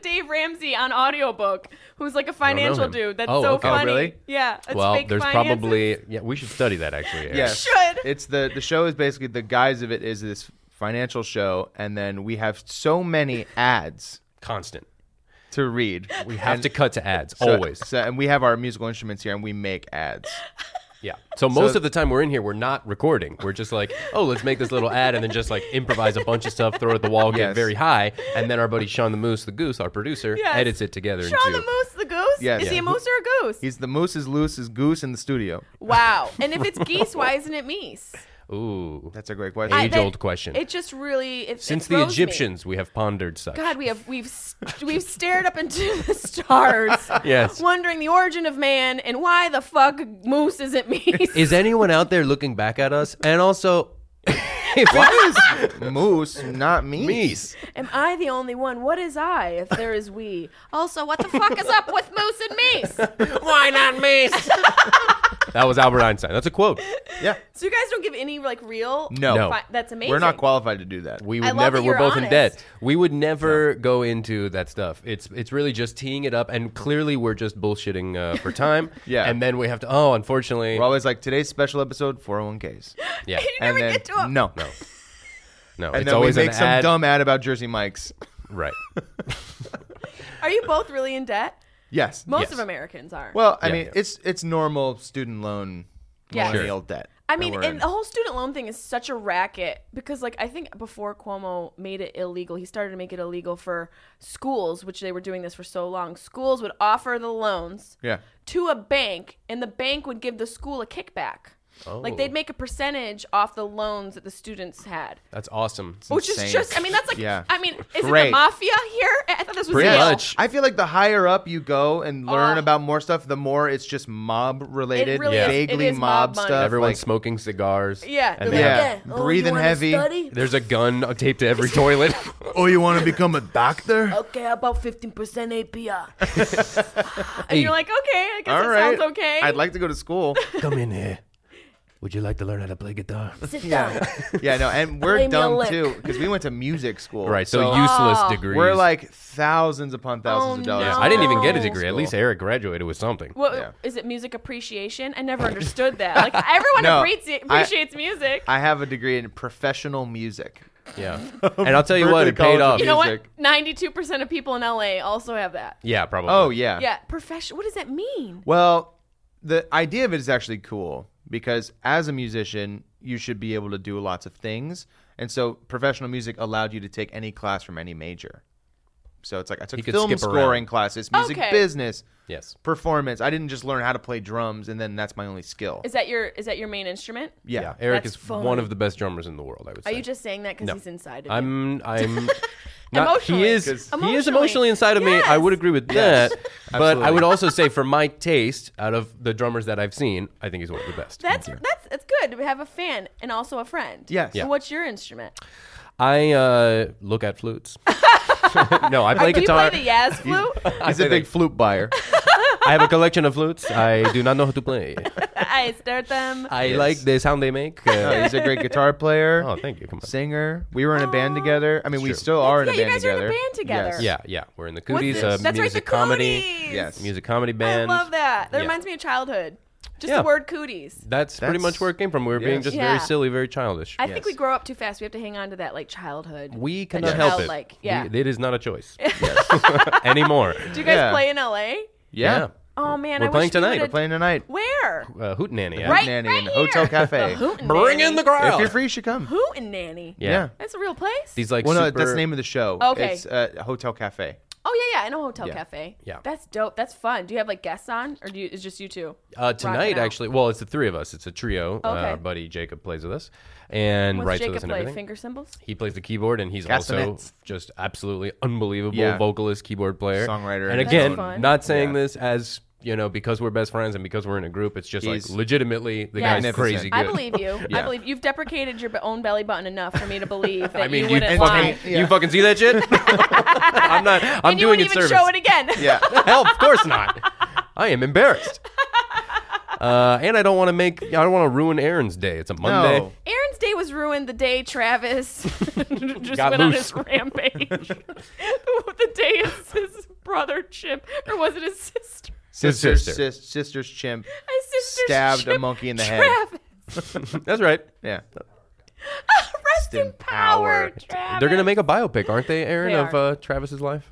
[SPEAKER 1] Dave Ramsey on audiobook, who's like a financial
[SPEAKER 2] him.
[SPEAKER 1] dude. That's
[SPEAKER 2] Oh,
[SPEAKER 1] so
[SPEAKER 2] okay.
[SPEAKER 3] Oh,
[SPEAKER 1] funny.
[SPEAKER 3] really?
[SPEAKER 1] Yeah. It's
[SPEAKER 2] well,
[SPEAKER 1] fake
[SPEAKER 2] there's
[SPEAKER 1] finances.
[SPEAKER 2] probably yeah. We should study that actually. Eric.
[SPEAKER 3] Yes.
[SPEAKER 1] should.
[SPEAKER 3] It's the the show is basically the guise of it is this financial show, and then we have so many ads
[SPEAKER 2] constant.
[SPEAKER 3] to read.
[SPEAKER 2] We have
[SPEAKER 3] And
[SPEAKER 2] to cut to ads
[SPEAKER 3] so-
[SPEAKER 2] always.
[SPEAKER 3] So, and we have our musical instruments here, and we make ads.
[SPEAKER 2] Yeah. So most
[SPEAKER 3] So-
[SPEAKER 2] of the time we're in here, we're not recording. We're just like, oh, let's make this little ad and then just like improvise a bunch of stuff, throw it at the wall, get
[SPEAKER 3] Yes.
[SPEAKER 2] very high, and then our buddy Sean the Moose, the Goose, our producer,
[SPEAKER 1] Yes.
[SPEAKER 2] edits it together
[SPEAKER 1] Sean
[SPEAKER 2] into.
[SPEAKER 1] the Moose, the goose?
[SPEAKER 3] Yes.
[SPEAKER 1] Is he
[SPEAKER 3] Yeah.
[SPEAKER 1] a moose or a goose?
[SPEAKER 3] He's the moose is loose as goose in the studio.
[SPEAKER 1] Wow. And if it's geese, why isn't it meese?
[SPEAKER 2] Ooh.
[SPEAKER 3] That's a great question.
[SPEAKER 1] I-
[SPEAKER 2] Age-old
[SPEAKER 1] that-
[SPEAKER 2] question.
[SPEAKER 1] It just really it,
[SPEAKER 2] Since
[SPEAKER 1] it
[SPEAKER 2] the
[SPEAKER 1] throws me.
[SPEAKER 2] Egyptians, we have pondered such.
[SPEAKER 1] God, we have we've st- we've stared up into the stars,
[SPEAKER 2] Yes.
[SPEAKER 1] wondering the origin of man and why the fuck moose isn't meese.
[SPEAKER 2] Is anyone out there looking back at us? And also, if
[SPEAKER 3] Why is moose not me?
[SPEAKER 2] Meese.
[SPEAKER 1] Am I the only one? What is I if there is we? Also, what the fuck is up with moose and meese?
[SPEAKER 2] Why not Meese? That was Albert Einstein. That's a quote.
[SPEAKER 3] Yeah.
[SPEAKER 1] So you guys don't give any like real?
[SPEAKER 3] No.
[SPEAKER 2] No.
[SPEAKER 1] Fi- that's amazing.
[SPEAKER 3] We're not qualified to do that.
[SPEAKER 2] We
[SPEAKER 1] I
[SPEAKER 2] would
[SPEAKER 1] love
[SPEAKER 2] never.
[SPEAKER 1] that
[SPEAKER 2] We're
[SPEAKER 1] you're
[SPEAKER 2] both in
[SPEAKER 1] honest.
[SPEAKER 2] debt. We would never go into that stuff. It's it's really just teeing it up, and clearly we're just bullshitting uh, for time.
[SPEAKER 3] Yeah.
[SPEAKER 2] And then we have to. Oh, unfortunately.
[SPEAKER 3] We're always like, today's special episode, four oh one k's.
[SPEAKER 2] yeah.
[SPEAKER 1] You
[SPEAKER 3] And
[SPEAKER 1] never
[SPEAKER 3] then,
[SPEAKER 1] get to 'em.
[SPEAKER 3] no.
[SPEAKER 2] No. No.
[SPEAKER 3] And
[SPEAKER 2] it's
[SPEAKER 3] then we
[SPEAKER 2] always
[SPEAKER 3] make
[SPEAKER 2] an
[SPEAKER 3] some
[SPEAKER 2] ad.
[SPEAKER 3] dumb ad about Jersey Mike's.
[SPEAKER 2] Right.
[SPEAKER 1] Are you both really in debt?
[SPEAKER 3] Yes.
[SPEAKER 1] Most
[SPEAKER 2] Yes.
[SPEAKER 1] of Americans are.
[SPEAKER 3] Well, I
[SPEAKER 2] Yeah,
[SPEAKER 3] mean,
[SPEAKER 2] yeah.
[SPEAKER 3] it's it's normal student loan
[SPEAKER 1] Yeah.
[SPEAKER 3] millennial debt.
[SPEAKER 1] I
[SPEAKER 3] that
[SPEAKER 1] mean,
[SPEAKER 3] we're
[SPEAKER 1] and
[SPEAKER 3] in.
[SPEAKER 1] the whole student loan thing is such a racket because, like, I think before Cuomo made it illegal, he started to make it illegal for schools, which they were doing this for so long. Schools would offer the loans
[SPEAKER 3] yeah.
[SPEAKER 1] to a bank, and the bank would give the school a kickback. Like,
[SPEAKER 2] Oh.
[SPEAKER 1] they'd make a percentage off the loans that the students had.
[SPEAKER 2] That's awesome.
[SPEAKER 1] Which is
[SPEAKER 3] insane.
[SPEAKER 1] just, I mean, that's like,
[SPEAKER 3] Yeah.
[SPEAKER 1] I mean, is it
[SPEAKER 3] Great.
[SPEAKER 1] the mafia here? I thought this was
[SPEAKER 2] Pretty
[SPEAKER 1] real.
[SPEAKER 2] much.
[SPEAKER 3] I feel like the higher up you go and learn
[SPEAKER 1] Oh.
[SPEAKER 3] about more stuff, the more it's just mob related,
[SPEAKER 1] It really
[SPEAKER 2] is.
[SPEAKER 3] vaguely
[SPEAKER 1] It is
[SPEAKER 3] mob
[SPEAKER 1] mob money.
[SPEAKER 3] stuff.
[SPEAKER 2] Everyone's
[SPEAKER 3] like,
[SPEAKER 2] smoking cigars.
[SPEAKER 1] Yeah.
[SPEAKER 2] And
[SPEAKER 1] they're
[SPEAKER 2] they
[SPEAKER 1] like,
[SPEAKER 3] Yeah.
[SPEAKER 2] have-
[SPEAKER 1] yeah. Oh,
[SPEAKER 3] Breathing
[SPEAKER 1] you wanna
[SPEAKER 3] heavy.
[SPEAKER 1] study?
[SPEAKER 2] There's a gun taped to every toilet.
[SPEAKER 3] oh, you want to become a doctor?
[SPEAKER 1] Okay, how about fifteen percent A P R?
[SPEAKER 2] Hey.
[SPEAKER 1] And you're like, okay, I guess
[SPEAKER 3] All
[SPEAKER 1] that
[SPEAKER 3] right.
[SPEAKER 1] sounds okay.
[SPEAKER 3] I'd like to go to school.
[SPEAKER 2] Come in here. Would you like to learn how to play guitar?
[SPEAKER 1] Sit
[SPEAKER 3] yeah.
[SPEAKER 1] down.
[SPEAKER 3] Yeah, no, and we're
[SPEAKER 1] Play me a
[SPEAKER 3] dumb
[SPEAKER 1] lick.
[SPEAKER 3] too because we went to music school.
[SPEAKER 2] Right. So,
[SPEAKER 3] so
[SPEAKER 2] useless
[SPEAKER 1] Oh.
[SPEAKER 2] degrees.
[SPEAKER 3] we're like thousands upon thousands
[SPEAKER 1] Oh,
[SPEAKER 3] of dollars.
[SPEAKER 2] Yeah,
[SPEAKER 1] no.
[SPEAKER 2] I didn't even get a
[SPEAKER 1] No.
[SPEAKER 2] degree. At least Eric graduated with something.
[SPEAKER 1] What
[SPEAKER 3] Yeah.
[SPEAKER 1] is it? Music appreciation? I never understood that. Like everyone
[SPEAKER 3] No,
[SPEAKER 1] appreci-
[SPEAKER 3] I-
[SPEAKER 1] appreciates music.
[SPEAKER 3] I have a degree in professional music.
[SPEAKER 2] Yeah. And I'll tell you what,
[SPEAKER 3] Berkeley
[SPEAKER 2] it paid
[SPEAKER 3] College of
[SPEAKER 2] off.
[SPEAKER 1] you know what?
[SPEAKER 3] music.
[SPEAKER 1] Ninety-two percent of people in L A also have that.
[SPEAKER 2] Yeah, probably.
[SPEAKER 3] Oh yeah.
[SPEAKER 1] Yeah, profession. What does that mean?
[SPEAKER 3] Well, the idea of it is actually cool because as a musician, you should be able to do lots of things. And so professional music allowed you to take any class from any major. So it's like I took
[SPEAKER 2] He could
[SPEAKER 3] film
[SPEAKER 2] skip
[SPEAKER 3] scoring
[SPEAKER 2] around.
[SPEAKER 3] classes, music
[SPEAKER 1] Okay.
[SPEAKER 3] business,
[SPEAKER 2] Yes.
[SPEAKER 3] performance. I didn't just learn how to play drums and then that's my only skill.
[SPEAKER 1] Is that your is that your main instrument?
[SPEAKER 3] yeah.
[SPEAKER 2] Yeah. Eric
[SPEAKER 1] That's
[SPEAKER 2] is
[SPEAKER 1] fun.
[SPEAKER 2] one of the best drummers in the world, I would say.
[SPEAKER 1] Are you just saying that because
[SPEAKER 2] No.
[SPEAKER 1] he's inside of you?
[SPEAKER 2] I'm I'm not
[SPEAKER 1] Emotionally.
[SPEAKER 2] he is
[SPEAKER 3] 'Cause-
[SPEAKER 2] he is
[SPEAKER 1] Emotionally.
[SPEAKER 2] emotionally inside of me. I
[SPEAKER 1] Yes.
[SPEAKER 2] would agree with
[SPEAKER 3] Yes.
[SPEAKER 2] that. But
[SPEAKER 3] Absolutely.
[SPEAKER 2] I would also say for my taste, out of the drummers that I've seen, I think he's one of the best.
[SPEAKER 1] That's that's it's good to have a fan and also a friend.
[SPEAKER 3] Yes.
[SPEAKER 1] So
[SPEAKER 3] Yeah.
[SPEAKER 1] what's your instrument?
[SPEAKER 2] I uh, look at flutes. no, I play
[SPEAKER 1] Do you
[SPEAKER 2] guitar.
[SPEAKER 1] play the Yaz flute?
[SPEAKER 3] He's a big flute buyer.
[SPEAKER 2] I have a collection of flutes. I do not know how to play.
[SPEAKER 1] I start them.
[SPEAKER 2] I
[SPEAKER 3] Yes.
[SPEAKER 2] like the sound they make.
[SPEAKER 3] Oh,
[SPEAKER 2] Uh,
[SPEAKER 3] he's a great guitar player,
[SPEAKER 2] oh, thank you. Come on.
[SPEAKER 3] singer. We were in a band
[SPEAKER 1] Aw.
[SPEAKER 3] together. I mean, we
[SPEAKER 2] True.
[SPEAKER 3] still are in
[SPEAKER 1] Yeah,
[SPEAKER 3] a
[SPEAKER 1] you
[SPEAKER 3] band
[SPEAKER 1] guys are in a
[SPEAKER 3] together.
[SPEAKER 1] band together.
[SPEAKER 3] Yes.
[SPEAKER 2] Yeah, yeah. We're in the
[SPEAKER 1] What's
[SPEAKER 2] Cooties,
[SPEAKER 1] this?
[SPEAKER 2] uh,
[SPEAKER 1] That's right,
[SPEAKER 2] music
[SPEAKER 1] the
[SPEAKER 2] comedy,
[SPEAKER 1] Cooties.
[SPEAKER 3] Yes.
[SPEAKER 2] music comedy band.
[SPEAKER 1] I love that. That
[SPEAKER 2] Yeah.
[SPEAKER 1] reminds me of childhood. Just
[SPEAKER 2] Yeah.
[SPEAKER 1] the word cooties.
[SPEAKER 2] That's, pretty
[SPEAKER 3] That's-
[SPEAKER 2] much where it came from. We were being
[SPEAKER 3] yes.
[SPEAKER 2] just
[SPEAKER 1] Yeah.
[SPEAKER 2] very silly, very childish.
[SPEAKER 1] I think
[SPEAKER 3] Yes.
[SPEAKER 1] we grow up too fast. We have to hang on to that like childhood.
[SPEAKER 2] We
[SPEAKER 1] That
[SPEAKER 2] cannot help it.
[SPEAKER 1] childlike, yeah.
[SPEAKER 2] We- it is not a choice anymore.
[SPEAKER 1] Do you guys
[SPEAKER 3] Yeah.
[SPEAKER 1] play in L A?
[SPEAKER 3] Yeah.
[SPEAKER 1] Oh man,
[SPEAKER 2] We're
[SPEAKER 1] I
[SPEAKER 2] playing
[SPEAKER 1] wish we
[SPEAKER 2] tonight.
[SPEAKER 3] We're
[SPEAKER 1] would've-
[SPEAKER 3] playing tonight.
[SPEAKER 1] Where?
[SPEAKER 2] Uh, Hootenanny. Yeah.
[SPEAKER 1] Right,
[SPEAKER 3] Nanny
[SPEAKER 1] right
[SPEAKER 3] in
[SPEAKER 1] here.
[SPEAKER 3] Hotel Cafe.
[SPEAKER 1] The Hootenanny.
[SPEAKER 2] Bring in the crowd.
[SPEAKER 3] If you're free, you should come.
[SPEAKER 1] Hootenanny.
[SPEAKER 2] Yeah.
[SPEAKER 3] Yeah.
[SPEAKER 1] That's a real place.
[SPEAKER 2] These like
[SPEAKER 3] Well, no,
[SPEAKER 2] super.
[SPEAKER 3] that's the name of the show.
[SPEAKER 1] Okay.
[SPEAKER 3] It's uh, Hotel Cafe.
[SPEAKER 1] Oh yeah, yeah. I know Hotel
[SPEAKER 3] Yeah.
[SPEAKER 1] Cafe.
[SPEAKER 2] Yeah.
[SPEAKER 1] That's dope. That's fun. Do you have like guests on, or do you? It's just you two?
[SPEAKER 2] Uh, tonight,
[SPEAKER 1] out.
[SPEAKER 2] actually, well, it's the three of us. It's a trio. Uh,
[SPEAKER 1] Okay.
[SPEAKER 2] our buddy Jacob plays with us and
[SPEAKER 1] What's
[SPEAKER 2] writes
[SPEAKER 1] Jacob
[SPEAKER 2] with us and
[SPEAKER 1] play?
[SPEAKER 2] everything.
[SPEAKER 1] Finger cymbals.
[SPEAKER 2] He plays the keyboard, and he's also
[SPEAKER 3] Castanets.
[SPEAKER 2] just absolutely unbelievable
[SPEAKER 3] Yeah.
[SPEAKER 2] vocalist, keyboard player,
[SPEAKER 3] Songwriter.
[SPEAKER 2] And
[SPEAKER 3] That's
[SPEAKER 2] again,
[SPEAKER 1] fun.
[SPEAKER 2] not saying
[SPEAKER 3] Yeah.
[SPEAKER 2] this as you know because we're best friends and because we're in a group. It's just
[SPEAKER 3] He's
[SPEAKER 2] like legitimately the
[SPEAKER 1] Yes.
[SPEAKER 2] guy's crazy good.
[SPEAKER 1] I believe you. I
[SPEAKER 3] Yeah.
[SPEAKER 1] believe you've deprecated your own belly button enough for me to believe that
[SPEAKER 2] I mean,
[SPEAKER 1] you
[SPEAKER 2] you,
[SPEAKER 1] wouldn't
[SPEAKER 2] fucking,
[SPEAKER 1] lie.
[SPEAKER 3] Yeah.
[SPEAKER 2] you fucking see that shit? I'm not. I'm
[SPEAKER 1] and you
[SPEAKER 2] doing
[SPEAKER 1] wouldn't
[SPEAKER 2] it
[SPEAKER 1] even
[SPEAKER 2] service.
[SPEAKER 1] show it again.
[SPEAKER 3] Yeah.
[SPEAKER 2] Hell, of course not. I am embarrassed. Uh, and I don't want to make. I don't want to ruin Aaron's day. It's a Monday.
[SPEAKER 3] No.
[SPEAKER 1] Aaron's day was ruined the day Travis just
[SPEAKER 2] Got
[SPEAKER 1] went on
[SPEAKER 2] loose.
[SPEAKER 1] his rampage. The day his, his brother chimp, or was it his sister?
[SPEAKER 2] His
[SPEAKER 3] Sister's,
[SPEAKER 2] sister.
[SPEAKER 3] sis, sister's chimp
[SPEAKER 1] His sister's
[SPEAKER 3] stabbed a
[SPEAKER 1] chimp,
[SPEAKER 3] monkey in the
[SPEAKER 1] Travis.
[SPEAKER 3] head.
[SPEAKER 2] That's right.
[SPEAKER 3] Yeah.
[SPEAKER 1] Rest in power,
[SPEAKER 3] power.
[SPEAKER 1] Travis.
[SPEAKER 2] They're gonna make a biopic, aren't they, Aaron,
[SPEAKER 1] They
[SPEAKER 2] of
[SPEAKER 1] are.
[SPEAKER 2] uh, Travis's life?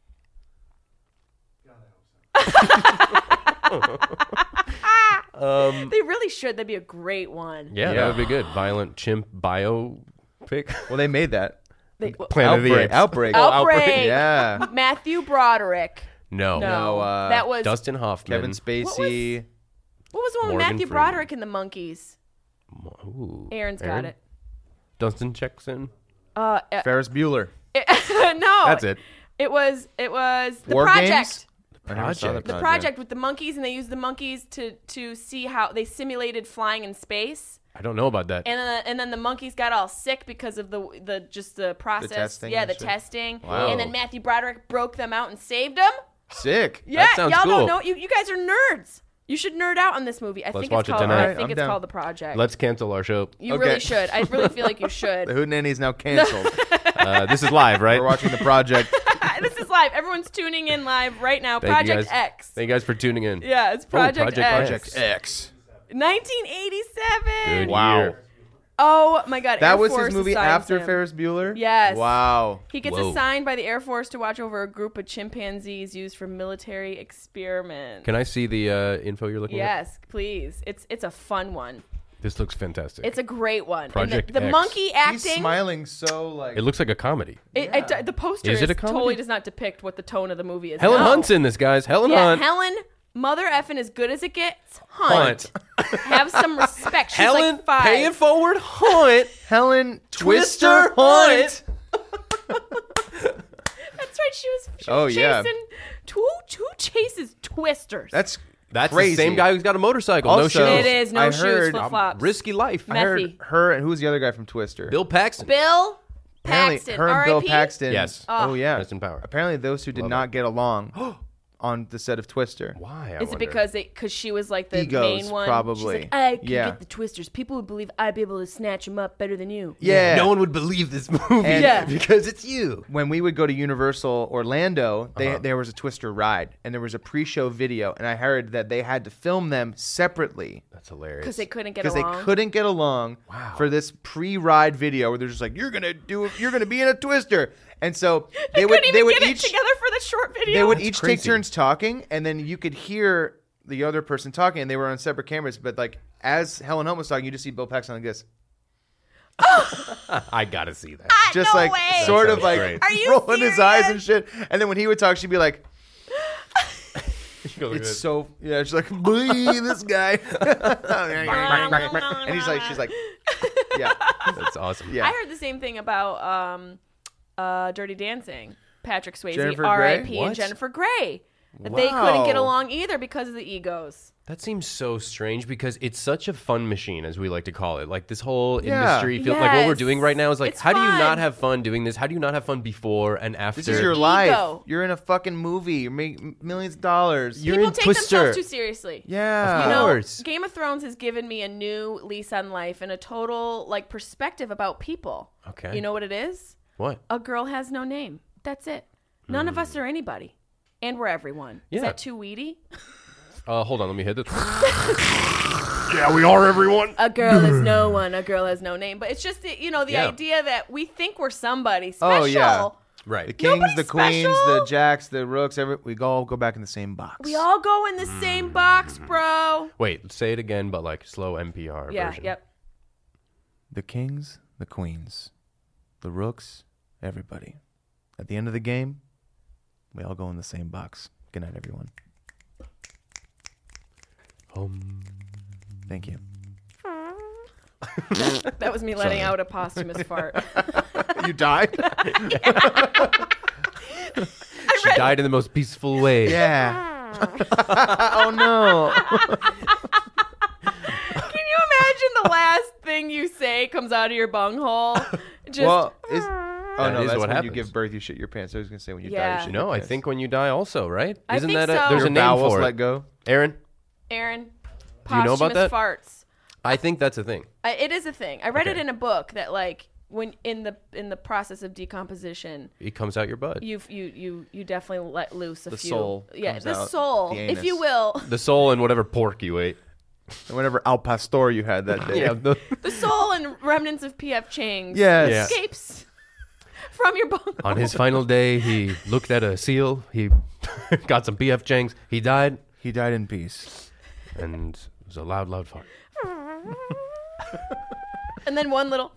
[SPEAKER 2] um,
[SPEAKER 1] They really should. That'd be a great one.
[SPEAKER 2] yeah,
[SPEAKER 3] Yeah.
[SPEAKER 2] that would be good. Violent chimp biopic.
[SPEAKER 3] Well, they made that.
[SPEAKER 1] They,
[SPEAKER 2] Planet of the
[SPEAKER 3] Outbreak.
[SPEAKER 2] Apes.
[SPEAKER 3] Outbreak.
[SPEAKER 2] Oh,
[SPEAKER 1] Outbreak.
[SPEAKER 3] Yeah.
[SPEAKER 1] Matthew Broderick.
[SPEAKER 2] No.
[SPEAKER 1] No,
[SPEAKER 3] No, uh,
[SPEAKER 1] that was
[SPEAKER 2] Dustin Hoffman.
[SPEAKER 3] Kevin Spacey.
[SPEAKER 1] what was the one with
[SPEAKER 2] Morgan
[SPEAKER 1] Matthew
[SPEAKER 2] Freeman.
[SPEAKER 1] Broderick and the monkeys?
[SPEAKER 2] Ooh.
[SPEAKER 1] Aaron's
[SPEAKER 2] Aaron?
[SPEAKER 1] got it.
[SPEAKER 2] Dustin checks in.
[SPEAKER 1] Uh, uh,
[SPEAKER 3] Ferris Bueller.
[SPEAKER 1] no,
[SPEAKER 2] That's it.
[SPEAKER 1] It was it was the
[SPEAKER 3] War
[SPEAKER 1] project.
[SPEAKER 3] Games? I never saw
[SPEAKER 2] Project.
[SPEAKER 1] The project with the monkeys, and they used the monkeys to to see how they simulated flying in space.
[SPEAKER 2] I don't know about that.
[SPEAKER 1] And then, and then the monkeys got all sick because of the the just the process.
[SPEAKER 3] testing
[SPEAKER 1] yeah,
[SPEAKER 3] and
[SPEAKER 1] the
[SPEAKER 3] shit.
[SPEAKER 1] testing.
[SPEAKER 2] Wow.
[SPEAKER 1] And then Matthew Broderick broke them out and saved them.
[SPEAKER 3] Sick.
[SPEAKER 1] Yeah,
[SPEAKER 2] sounds
[SPEAKER 1] y'all
[SPEAKER 2] cool.
[SPEAKER 1] don't know. You you guys are nerds. You should nerd out on this movie. I
[SPEAKER 2] Let's
[SPEAKER 1] think
[SPEAKER 2] watch
[SPEAKER 1] it's
[SPEAKER 2] it
[SPEAKER 1] called.
[SPEAKER 2] tonight.
[SPEAKER 1] I think
[SPEAKER 3] I'm
[SPEAKER 1] it's
[SPEAKER 3] down.
[SPEAKER 1] called The Project.
[SPEAKER 2] Let's cancel our show.
[SPEAKER 1] you
[SPEAKER 3] Okay.
[SPEAKER 1] really should. I really feel like you
[SPEAKER 3] The
[SPEAKER 1] should.
[SPEAKER 3] Hootenanny is now canceled.
[SPEAKER 2] Uh, this is live, right?
[SPEAKER 3] We're watching the project.
[SPEAKER 1] This is live. Everyone's tuning in live right now.
[SPEAKER 2] Thank you
[SPEAKER 1] Project
[SPEAKER 2] guys.
[SPEAKER 1] X.
[SPEAKER 2] Thank you guys for tuning in.
[SPEAKER 1] Yeah, it's Project,
[SPEAKER 2] Project
[SPEAKER 1] X.
[SPEAKER 2] X.
[SPEAKER 3] X.
[SPEAKER 1] nineteen eighty-seven.
[SPEAKER 2] Good
[SPEAKER 3] Wow.
[SPEAKER 2] year.
[SPEAKER 1] Oh my God.
[SPEAKER 3] That
[SPEAKER 1] Air
[SPEAKER 3] was
[SPEAKER 1] Force
[SPEAKER 3] his movie
[SPEAKER 1] assigns
[SPEAKER 3] after
[SPEAKER 1] him.
[SPEAKER 3] Ferris Bueller?
[SPEAKER 1] Yes.
[SPEAKER 3] Wow.
[SPEAKER 1] He gets
[SPEAKER 2] Whoa.
[SPEAKER 1] assigned by the Air Force to watch over a group of chimpanzees used for military experiments.
[SPEAKER 2] Can I see the uh, info you're looking at?
[SPEAKER 1] Yes, please. It's it's a fun one.
[SPEAKER 2] This looks fantastic.
[SPEAKER 1] It's a great one. And
[SPEAKER 2] Project
[SPEAKER 1] the, the
[SPEAKER 2] X.
[SPEAKER 1] monkey
[SPEAKER 3] He's
[SPEAKER 1] acting.
[SPEAKER 3] smiling so like.
[SPEAKER 2] it looks like a comedy.
[SPEAKER 1] It, it, the poster
[SPEAKER 2] Is
[SPEAKER 1] is
[SPEAKER 2] it a comedy?
[SPEAKER 1] totally does not depict what the tone of the movie is.
[SPEAKER 2] Helen
[SPEAKER 1] No.
[SPEAKER 2] Hunt's in this, guys. Helen
[SPEAKER 1] Yeah,
[SPEAKER 2] Hunt.
[SPEAKER 1] Helen, mother effing as good as it gets. Hunt. Have some respect. She's
[SPEAKER 2] Helen,
[SPEAKER 1] like five.
[SPEAKER 2] pay it forward. Hunt.
[SPEAKER 3] Helen
[SPEAKER 2] Twister
[SPEAKER 3] Twister Hunt.
[SPEAKER 1] That's right. She was, she was
[SPEAKER 3] Oh,
[SPEAKER 1] chasing
[SPEAKER 3] yeah.
[SPEAKER 1] two two chases twisters.
[SPEAKER 3] That's
[SPEAKER 2] That's
[SPEAKER 3] crazy.
[SPEAKER 2] the same guy who's got a motorcycle. no
[SPEAKER 3] Also-
[SPEAKER 2] shoes.
[SPEAKER 1] it is no
[SPEAKER 3] I
[SPEAKER 1] shoes,
[SPEAKER 3] heard-
[SPEAKER 1] flip flops.
[SPEAKER 2] Risky life.
[SPEAKER 3] I heard
[SPEAKER 1] Messy.
[SPEAKER 3] her and who was the other guy from Twister?
[SPEAKER 2] Bill Paxton.
[SPEAKER 1] Bill
[SPEAKER 3] Apparently,
[SPEAKER 1] Paxton.
[SPEAKER 3] her and
[SPEAKER 1] R I
[SPEAKER 3] Bill
[SPEAKER 1] P?
[SPEAKER 3] Paxton.
[SPEAKER 2] Yes.
[SPEAKER 3] Oh, yeah.
[SPEAKER 2] Rest in power.
[SPEAKER 3] Apparently, those two did
[SPEAKER 2] Love
[SPEAKER 3] not get along on the set of Twister.
[SPEAKER 2] Why? I
[SPEAKER 1] Is it
[SPEAKER 2] wonder?
[SPEAKER 1] because they because she was like the
[SPEAKER 3] Egos,
[SPEAKER 1] main one?
[SPEAKER 3] probably.
[SPEAKER 1] She's like, I can
[SPEAKER 3] Yeah.
[SPEAKER 1] get the twisters. People would believe I'd be able to snatch them up better than you.
[SPEAKER 3] Yeah.
[SPEAKER 2] No one would believe this movie
[SPEAKER 3] And-
[SPEAKER 1] Yeah.
[SPEAKER 2] because it's you.
[SPEAKER 3] When we would go to Universal Orlando, they,
[SPEAKER 2] Uh-huh.
[SPEAKER 3] there was a Twister ride, and there was a pre-show video, and I heard that they had to film them separately
[SPEAKER 2] That's hilarious.
[SPEAKER 1] Because they couldn't get
[SPEAKER 3] because they
[SPEAKER 1] along.
[SPEAKER 3] couldn't get along
[SPEAKER 2] Wow.
[SPEAKER 3] for this pre-ride video where they're just like, "You're gonna do, you're gonna be in a Twister," and so
[SPEAKER 1] They,
[SPEAKER 3] they would,
[SPEAKER 1] couldn't
[SPEAKER 3] they
[SPEAKER 1] even
[SPEAKER 3] would
[SPEAKER 1] get
[SPEAKER 3] each,
[SPEAKER 1] it together for the short video.
[SPEAKER 3] they would
[SPEAKER 2] That's
[SPEAKER 3] each take
[SPEAKER 2] crazy.
[SPEAKER 3] turns talking, and then you could hear the other person talking, and they were on separate cameras. But like as Helen Hunt was talking, you just see Bill Paxton like this,
[SPEAKER 2] I gotta see that.
[SPEAKER 1] Ah,
[SPEAKER 3] just
[SPEAKER 1] no
[SPEAKER 3] like
[SPEAKER 1] way.
[SPEAKER 3] sort
[SPEAKER 2] That
[SPEAKER 3] of
[SPEAKER 2] sounds
[SPEAKER 3] like
[SPEAKER 2] great.
[SPEAKER 1] Are you
[SPEAKER 3] rolling his eyes and
[SPEAKER 1] serious?
[SPEAKER 3] shit. And then when he would talk, she'd be like,
[SPEAKER 2] Go look at
[SPEAKER 3] "It's
[SPEAKER 2] this.
[SPEAKER 3] so yeah." She's like, "Blee, this guy," and he's like, "She's like, yeah,
[SPEAKER 2] That's awesome.
[SPEAKER 3] yeah."
[SPEAKER 1] I heard the same thing about um, uh, Dirty Dancing. Patrick Swayze,
[SPEAKER 3] Jennifer
[SPEAKER 1] R I
[SPEAKER 3] Grey?
[SPEAKER 1] P,
[SPEAKER 2] What?
[SPEAKER 1] and Jennifer Grey. They couldn't get
[SPEAKER 3] Wow.
[SPEAKER 1] along either because of the egos.
[SPEAKER 2] That seems so strange because it's such a fun machine, as we like to call it. Like this whole
[SPEAKER 3] Yeah.
[SPEAKER 2] industry, feel, like what we're
[SPEAKER 1] Yes.
[SPEAKER 2] doing right now is like,
[SPEAKER 1] It's
[SPEAKER 2] how do you
[SPEAKER 1] fun.
[SPEAKER 2] not have fun doing this? How do you not have fun before and after?
[SPEAKER 3] This is your
[SPEAKER 1] Ego.
[SPEAKER 3] life. You're in a fucking movie. You're making millions of dollars.
[SPEAKER 2] You're
[SPEAKER 1] People
[SPEAKER 2] in
[SPEAKER 1] take
[SPEAKER 2] Twister.
[SPEAKER 1] themselves too seriously.
[SPEAKER 3] yeah.
[SPEAKER 1] You know,
[SPEAKER 2] course.
[SPEAKER 1] Game of Thrones has given me a new lease on life and a total like perspective about people.
[SPEAKER 2] Okay.
[SPEAKER 1] You know what it is?
[SPEAKER 2] What?
[SPEAKER 1] A girl has no name. That's it. None of us are anybody. And we're everyone.
[SPEAKER 2] Yeah.
[SPEAKER 1] Is that too weedy?
[SPEAKER 2] Uh, hold on, let me hit this. Yeah, we are everyone.
[SPEAKER 1] A girl is no one. A girl has no name. But it's just, the, you know, the
[SPEAKER 2] Yeah.
[SPEAKER 1] idea that we think we're somebody special.
[SPEAKER 3] Oh, yeah. The
[SPEAKER 2] Right.
[SPEAKER 3] kings,
[SPEAKER 1] Nobody's
[SPEAKER 3] the queens,
[SPEAKER 1] special.
[SPEAKER 3] the jacks, the rooks, every, we all go back in the same box.
[SPEAKER 1] We all go in the same box, bro.
[SPEAKER 2] Wait, say it again, but like slow N P R
[SPEAKER 1] Yeah,
[SPEAKER 2] version.
[SPEAKER 1] yep.
[SPEAKER 3] The kings, the queens, the rooks, everybody. At the end of the game, we all go in the same box. Good night, everyone.
[SPEAKER 2] Um,
[SPEAKER 3] Thank you.
[SPEAKER 1] That was me letting out a posthumous fart.
[SPEAKER 3] You died?
[SPEAKER 2] she died in the most peaceful way.
[SPEAKER 3] Yeah. Oh, no.
[SPEAKER 1] Can you imagine the last thing you say comes out of your bunghole? Just
[SPEAKER 3] Well, is, oh,
[SPEAKER 2] That
[SPEAKER 3] no,
[SPEAKER 2] is
[SPEAKER 3] that's
[SPEAKER 2] what
[SPEAKER 3] when
[SPEAKER 2] happens.
[SPEAKER 3] you give birth, you shit your pants. I was going to say when you die,
[SPEAKER 1] Yeah.
[SPEAKER 3] you shit
[SPEAKER 2] No,
[SPEAKER 3] your
[SPEAKER 2] I
[SPEAKER 3] pants.
[SPEAKER 2] think when you die also, right?
[SPEAKER 1] I
[SPEAKER 2] Isn't
[SPEAKER 1] think
[SPEAKER 2] that a,
[SPEAKER 1] so.
[SPEAKER 2] there's
[SPEAKER 3] your
[SPEAKER 2] a name
[SPEAKER 3] bowels
[SPEAKER 2] for
[SPEAKER 3] let
[SPEAKER 2] it?
[SPEAKER 3] go.
[SPEAKER 2] Aaron,
[SPEAKER 1] Aaron,
[SPEAKER 2] Do you know about
[SPEAKER 1] posthumous
[SPEAKER 2] that?
[SPEAKER 1] farts.
[SPEAKER 2] I think that's a thing.
[SPEAKER 1] I, it is a thing. I read
[SPEAKER 2] Okay.
[SPEAKER 1] it in a book that like when in the in the process of decomposition,
[SPEAKER 2] It comes out your butt.
[SPEAKER 1] you you you you definitely let loose a
[SPEAKER 3] The
[SPEAKER 1] few.
[SPEAKER 3] soul
[SPEAKER 1] Yeah,
[SPEAKER 3] comes
[SPEAKER 1] the
[SPEAKER 3] out,
[SPEAKER 1] soul,
[SPEAKER 3] the
[SPEAKER 1] if you
[SPEAKER 3] anus.
[SPEAKER 1] will,
[SPEAKER 2] The soul and whatever pork you ate.
[SPEAKER 3] And whatever al pastor you had that day.
[SPEAKER 2] Yeah. The,
[SPEAKER 1] the soul and remnants of P F Chang's
[SPEAKER 3] Yes.
[SPEAKER 2] Yeah.
[SPEAKER 1] escapes from your bungalow.
[SPEAKER 2] on his final day, he looked at a seal. He got some P F Chang's. He died,
[SPEAKER 3] He died in peace.
[SPEAKER 2] and it was a loud, loud fart.
[SPEAKER 1] And then one little.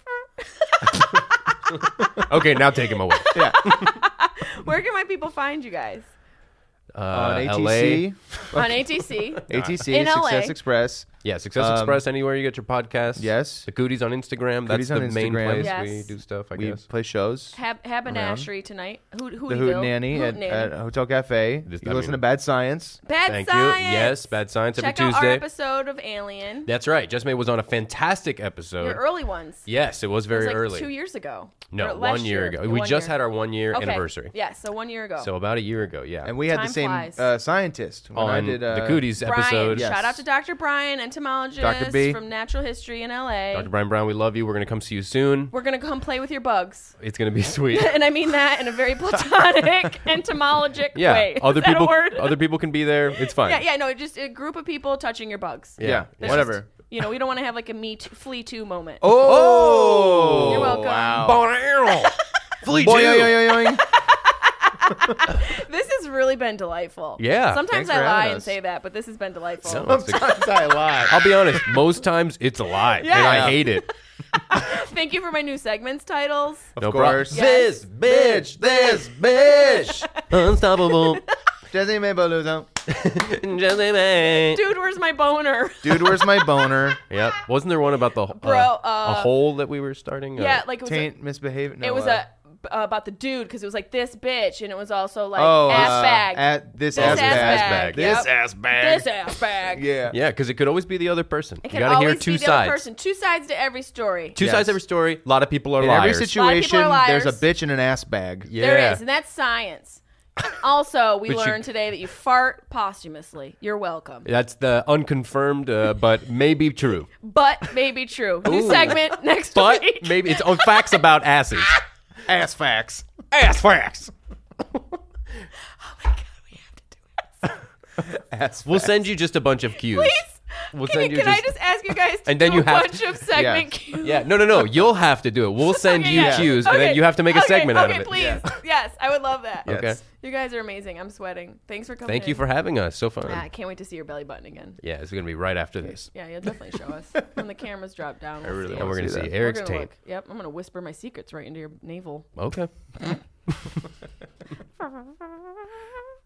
[SPEAKER 2] Okay, now take him away.
[SPEAKER 3] Yeah.
[SPEAKER 1] Where can my people find you guys?
[SPEAKER 2] Uh,
[SPEAKER 3] On
[SPEAKER 2] L A.
[SPEAKER 3] A T C.
[SPEAKER 1] On A T C.
[SPEAKER 3] A T C,
[SPEAKER 1] In L A.
[SPEAKER 3] Success Express.
[SPEAKER 2] Yeah, Success
[SPEAKER 3] Um,
[SPEAKER 2] Express, anywhere you get your podcast.
[SPEAKER 3] Yes.
[SPEAKER 2] The Cooties on Instagram.
[SPEAKER 3] Cooties
[SPEAKER 2] That's
[SPEAKER 3] on
[SPEAKER 2] the main
[SPEAKER 3] Instagram.
[SPEAKER 2] place
[SPEAKER 1] Yes.
[SPEAKER 2] we do stuff, I
[SPEAKER 3] We
[SPEAKER 2] guess.
[SPEAKER 3] play shows.
[SPEAKER 1] Hab- Haberdashery tonight. Hoot,
[SPEAKER 3] The
[SPEAKER 1] Hootyville.
[SPEAKER 3] Hoot Nanny
[SPEAKER 1] Hoot
[SPEAKER 3] at,
[SPEAKER 1] Nanny.
[SPEAKER 3] at Hotel Cafe.
[SPEAKER 2] This-
[SPEAKER 3] you
[SPEAKER 2] I
[SPEAKER 3] listen
[SPEAKER 2] mean-
[SPEAKER 3] to Bad Science.
[SPEAKER 1] Bad
[SPEAKER 2] Thank
[SPEAKER 1] Science.
[SPEAKER 2] you. Yes, Bad Science every
[SPEAKER 1] Check out our
[SPEAKER 2] Tuesday.
[SPEAKER 1] episode of Alien.
[SPEAKER 2] That's right. Just May was on a fantastic episode.
[SPEAKER 1] Your early ones.
[SPEAKER 2] Yes, it was
[SPEAKER 1] It
[SPEAKER 2] very
[SPEAKER 1] was like
[SPEAKER 2] early.
[SPEAKER 1] two years ago.
[SPEAKER 2] No,
[SPEAKER 1] Or last
[SPEAKER 2] one year ago. We
[SPEAKER 1] One
[SPEAKER 2] just
[SPEAKER 1] year.
[SPEAKER 2] had our one year
[SPEAKER 1] Okay.
[SPEAKER 2] anniversary.
[SPEAKER 1] Yeah, so one year ago.
[SPEAKER 2] So about a year ago, yeah.
[SPEAKER 3] And we had
[SPEAKER 1] Time
[SPEAKER 3] the same
[SPEAKER 1] flies.
[SPEAKER 3] uh, scientist. When I
[SPEAKER 2] on
[SPEAKER 3] did, uh,
[SPEAKER 2] the Cooties
[SPEAKER 1] Brian,
[SPEAKER 2] episode.
[SPEAKER 3] Yes.
[SPEAKER 1] shout out to Doctor Brian, entomologist
[SPEAKER 3] Doctor B.
[SPEAKER 1] from Natural History in L A.
[SPEAKER 2] Doctor Brian Brown, we love you. We're going to come see you soon.
[SPEAKER 1] We're gonna come play with your bugs,
[SPEAKER 2] It's going to be sweet.
[SPEAKER 1] and I mean that in a very platonic, entomologic
[SPEAKER 2] Yeah,
[SPEAKER 1] way. Is
[SPEAKER 2] other
[SPEAKER 1] that a
[SPEAKER 2] people
[SPEAKER 1] word?
[SPEAKER 2] other people can be there. It's fine.
[SPEAKER 1] Yeah, yeah, no, just a group of people touching your bugs.
[SPEAKER 2] Yeah.
[SPEAKER 3] Yeah,
[SPEAKER 1] There's
[SPEAKER 3] whatever.
[SPEAKER 1] just- you know, we don't want to have like a me too, flea two moment.
[SPEAKER 3] Oh!
[SPEAKER 1] You're welcome.
[SPEAKER 3] Wow.
[SPEAKER 2] Flea
[SPEAKER 3] Boy,
[SPEAKER 2] two.
[SPEAKER 3] yo, yo, yo, yo.
[SPEAKER 1] This has really been delightful.
[SPEAKER 2] Yeah,
[SPEAKER 1] Sometimes
[SPEAKER 3] thanks
[SPEAKER 1] I
[SPEAKER 3] for
[SPEAKER 1] lie
[SPEAKER 3] having
[SPEAKER 1] and
[SPEAKER 3] us.
[SPEAKER 1] say that, but this has been delightful.
[SPEAKER 2] No.
[SPEAKER 3] Sometimes I lie.
[SPEAKER 2] I'll be honest. Most times it's a lie, and
[SPEAKER 1] Yeah.
[SPEAKER 2] I hate it.
[SPEAKER 1] Thank you for my new segments titles.
[SPEAKER 3] Of
[SPEAKER 2] no
[SPEAKER 3] course.
[SPEAKER 2] problem. This bitch, this bitch, unstoppable.
[SPEAKER 3] Jesse Maybelluzo.
[SPEAKER 2] Jesse May.
[SPEAKER 1] Dude, where's my boner?
[SPEAKER 3] Dude, where's my boner?
[SPEAKER 2] Yep. Wasn't there one about the uh,
[SPEAKER 1] Bro,
[SPEAKER 2] a
[SPEAKER 1] uh,
[SPEAKER 2] hole that we were starting? Uh,
[SPEAKER 1] Yeah, like it was. A,
[SPEAKER 3] Taint misbehaving. No,
[SPEAKER 1] it was
[SPEAKER 3] uh,
[SPEAKER 1] a uh, about the dude because it was like this bitch, and it was also like
[SPEAKER 3] oh,
[SPEAKER 1] ass
[SPEAKER 3] uh,
[SPEAKER 1] bag.
[SPEAKER 3] At this,
[SPEAKER 1] This
[SPEAKER 3] ass,
[SPEAKER 1] ass
[SPEAKER 3] bag.
[SPEAKER 1] bag.
[SPEAKER 3] This
[SPEAKER 1] Yep.
[SPEAKER 3] ass bag.
[SPEAKER 1] this ass bag.
[SPEAKER 3] Yeah.
[SPEAKER 2] Yeah, because it could always be the other person.
[SPEAKER 1] It
[SPEAKER 2] You
[SPEAKER 1] can
[SPEAKER 2] got to
[SPEAKER 1] always
[SPEAKER 2] hear two
[SPEAKER 1] be the
[SPEAKER 2] sides.
[SPEAKER 1] other person. Two sides to every story.
[SPEAKER 2] Two
[SPEAKER 3] Yes.
[SPEAKER 2] sides every story. A lot of people are
[SPEAKER 3] In
[SPEAKER 2] liars.
[SPEAKER 3] every
[SPEAKER 1] A lot of
[SPEAKER 3] situation,
[SPEAKER 1] people are
[SPEAKER 3] there's a
[SPEAKER 1] liars.
[SPEAKER 3] bitch in an ass bag.
[SPEAKER 2] yeah.
[SPEAKER 1] There is, and that's science. And also, we
[SPEAKER 2] But you-
[SPEAKER 1] learned today that you fart posthumously. You're welcome.
[SPEAKER 2] That's the unconfirmed, uh, but maybe true.
[SPEAKER 1] But maybe true. New
[SPEAKER 2] Ooh.
[SPEAKER 1] segment next
[SPEAKER 2] But
[SPEAKER 1] week.
[SPEAKER 2] maybe it's on facts about asses.
[SPEAKER 3] Ass facts.
[SPEAKER 2] Ass facts.
[SPEAKER 3] Ass
[SPEAKER 2] We'll
[SPEAKER 3] facts.
[SPEAKER 2] send you just a bunch of cues.
[SPEAKER 1] Please.
[SPEAKER 2] We'll
[SPEAKER 1] Can,
[SPEAKER 2] send
[SPEAKER 1] you,
[SPEAKER 2] you
[SPEAKER 1] can
[SPEAKER 2] just-
[SPEAKER 1] I just ask you guys to
[SPEAKER 2] And then
[SPEAKER 1] do
[SPEAKER 2] you
[SPEAKER 1] a
[SPEAKER 2] have
[SPEAKER 1] bunch
[SPEAKER 2] to-
[SPEAKER 1] of segment
[SPEAKER 3] Yeah.
[SPEAKER 1] cues?
[SPEAKER 2] Yeah, no, no, no. You'll have to do it. We'll send
[SPEAKER 1] Okay,
[SPEAKER 2] you
[SPEAKER 1] yeah.
[SPEAKER 2] cues, and then
[SPEAKER 1] Okay,
[SPEAKER 2] you have to make a
[SPEAKER 1] okay,
[SPEAKER 2] segment
[SPEAKER 1] okay,
[SPEAKER 2] out of it.
[SPEAKER 1] please.
[SPEAKER 3] Yeah.
[SPEAKER 1] Yes, I would love that.
[SPEAKER 3] Yes.
[SPEAKER 2] Okay.
[SPEAKER 1] You guys are amazing. I'm sweating. Thanks for coming
[SPEAKER 2] Thank you
[SPEAKER 1] in.
[SPEAKER 2] for having us. So fun.
[SPEAKER 1] Yeah, I can't wait to see your belly button again.
[SPEAKER 2] Yeah, it's gonna be right after this,
[SPEAKER 1] Yeah, you'll definitely show us when the cameras drop down. We'll
[SPEAKER 3] really
[SPEAKER 1] see
[SPEAKER 2] and
[SPEAKER 1] it.
[SPEAKER 2] we're gonna
[SPEAKER 3] see
[SPEAKER 2] see
[SPEAKER 3] that.
[SPEAKER 1] We're
[SPEAKER 2] Eric's
[SPEAKER 1] gonna
[SPEAKER 2] tape.
[SPEAKER 1] look. Yep, I'm gonna whisper my secrets right into your navel.
[SPEAKER 2] Okay.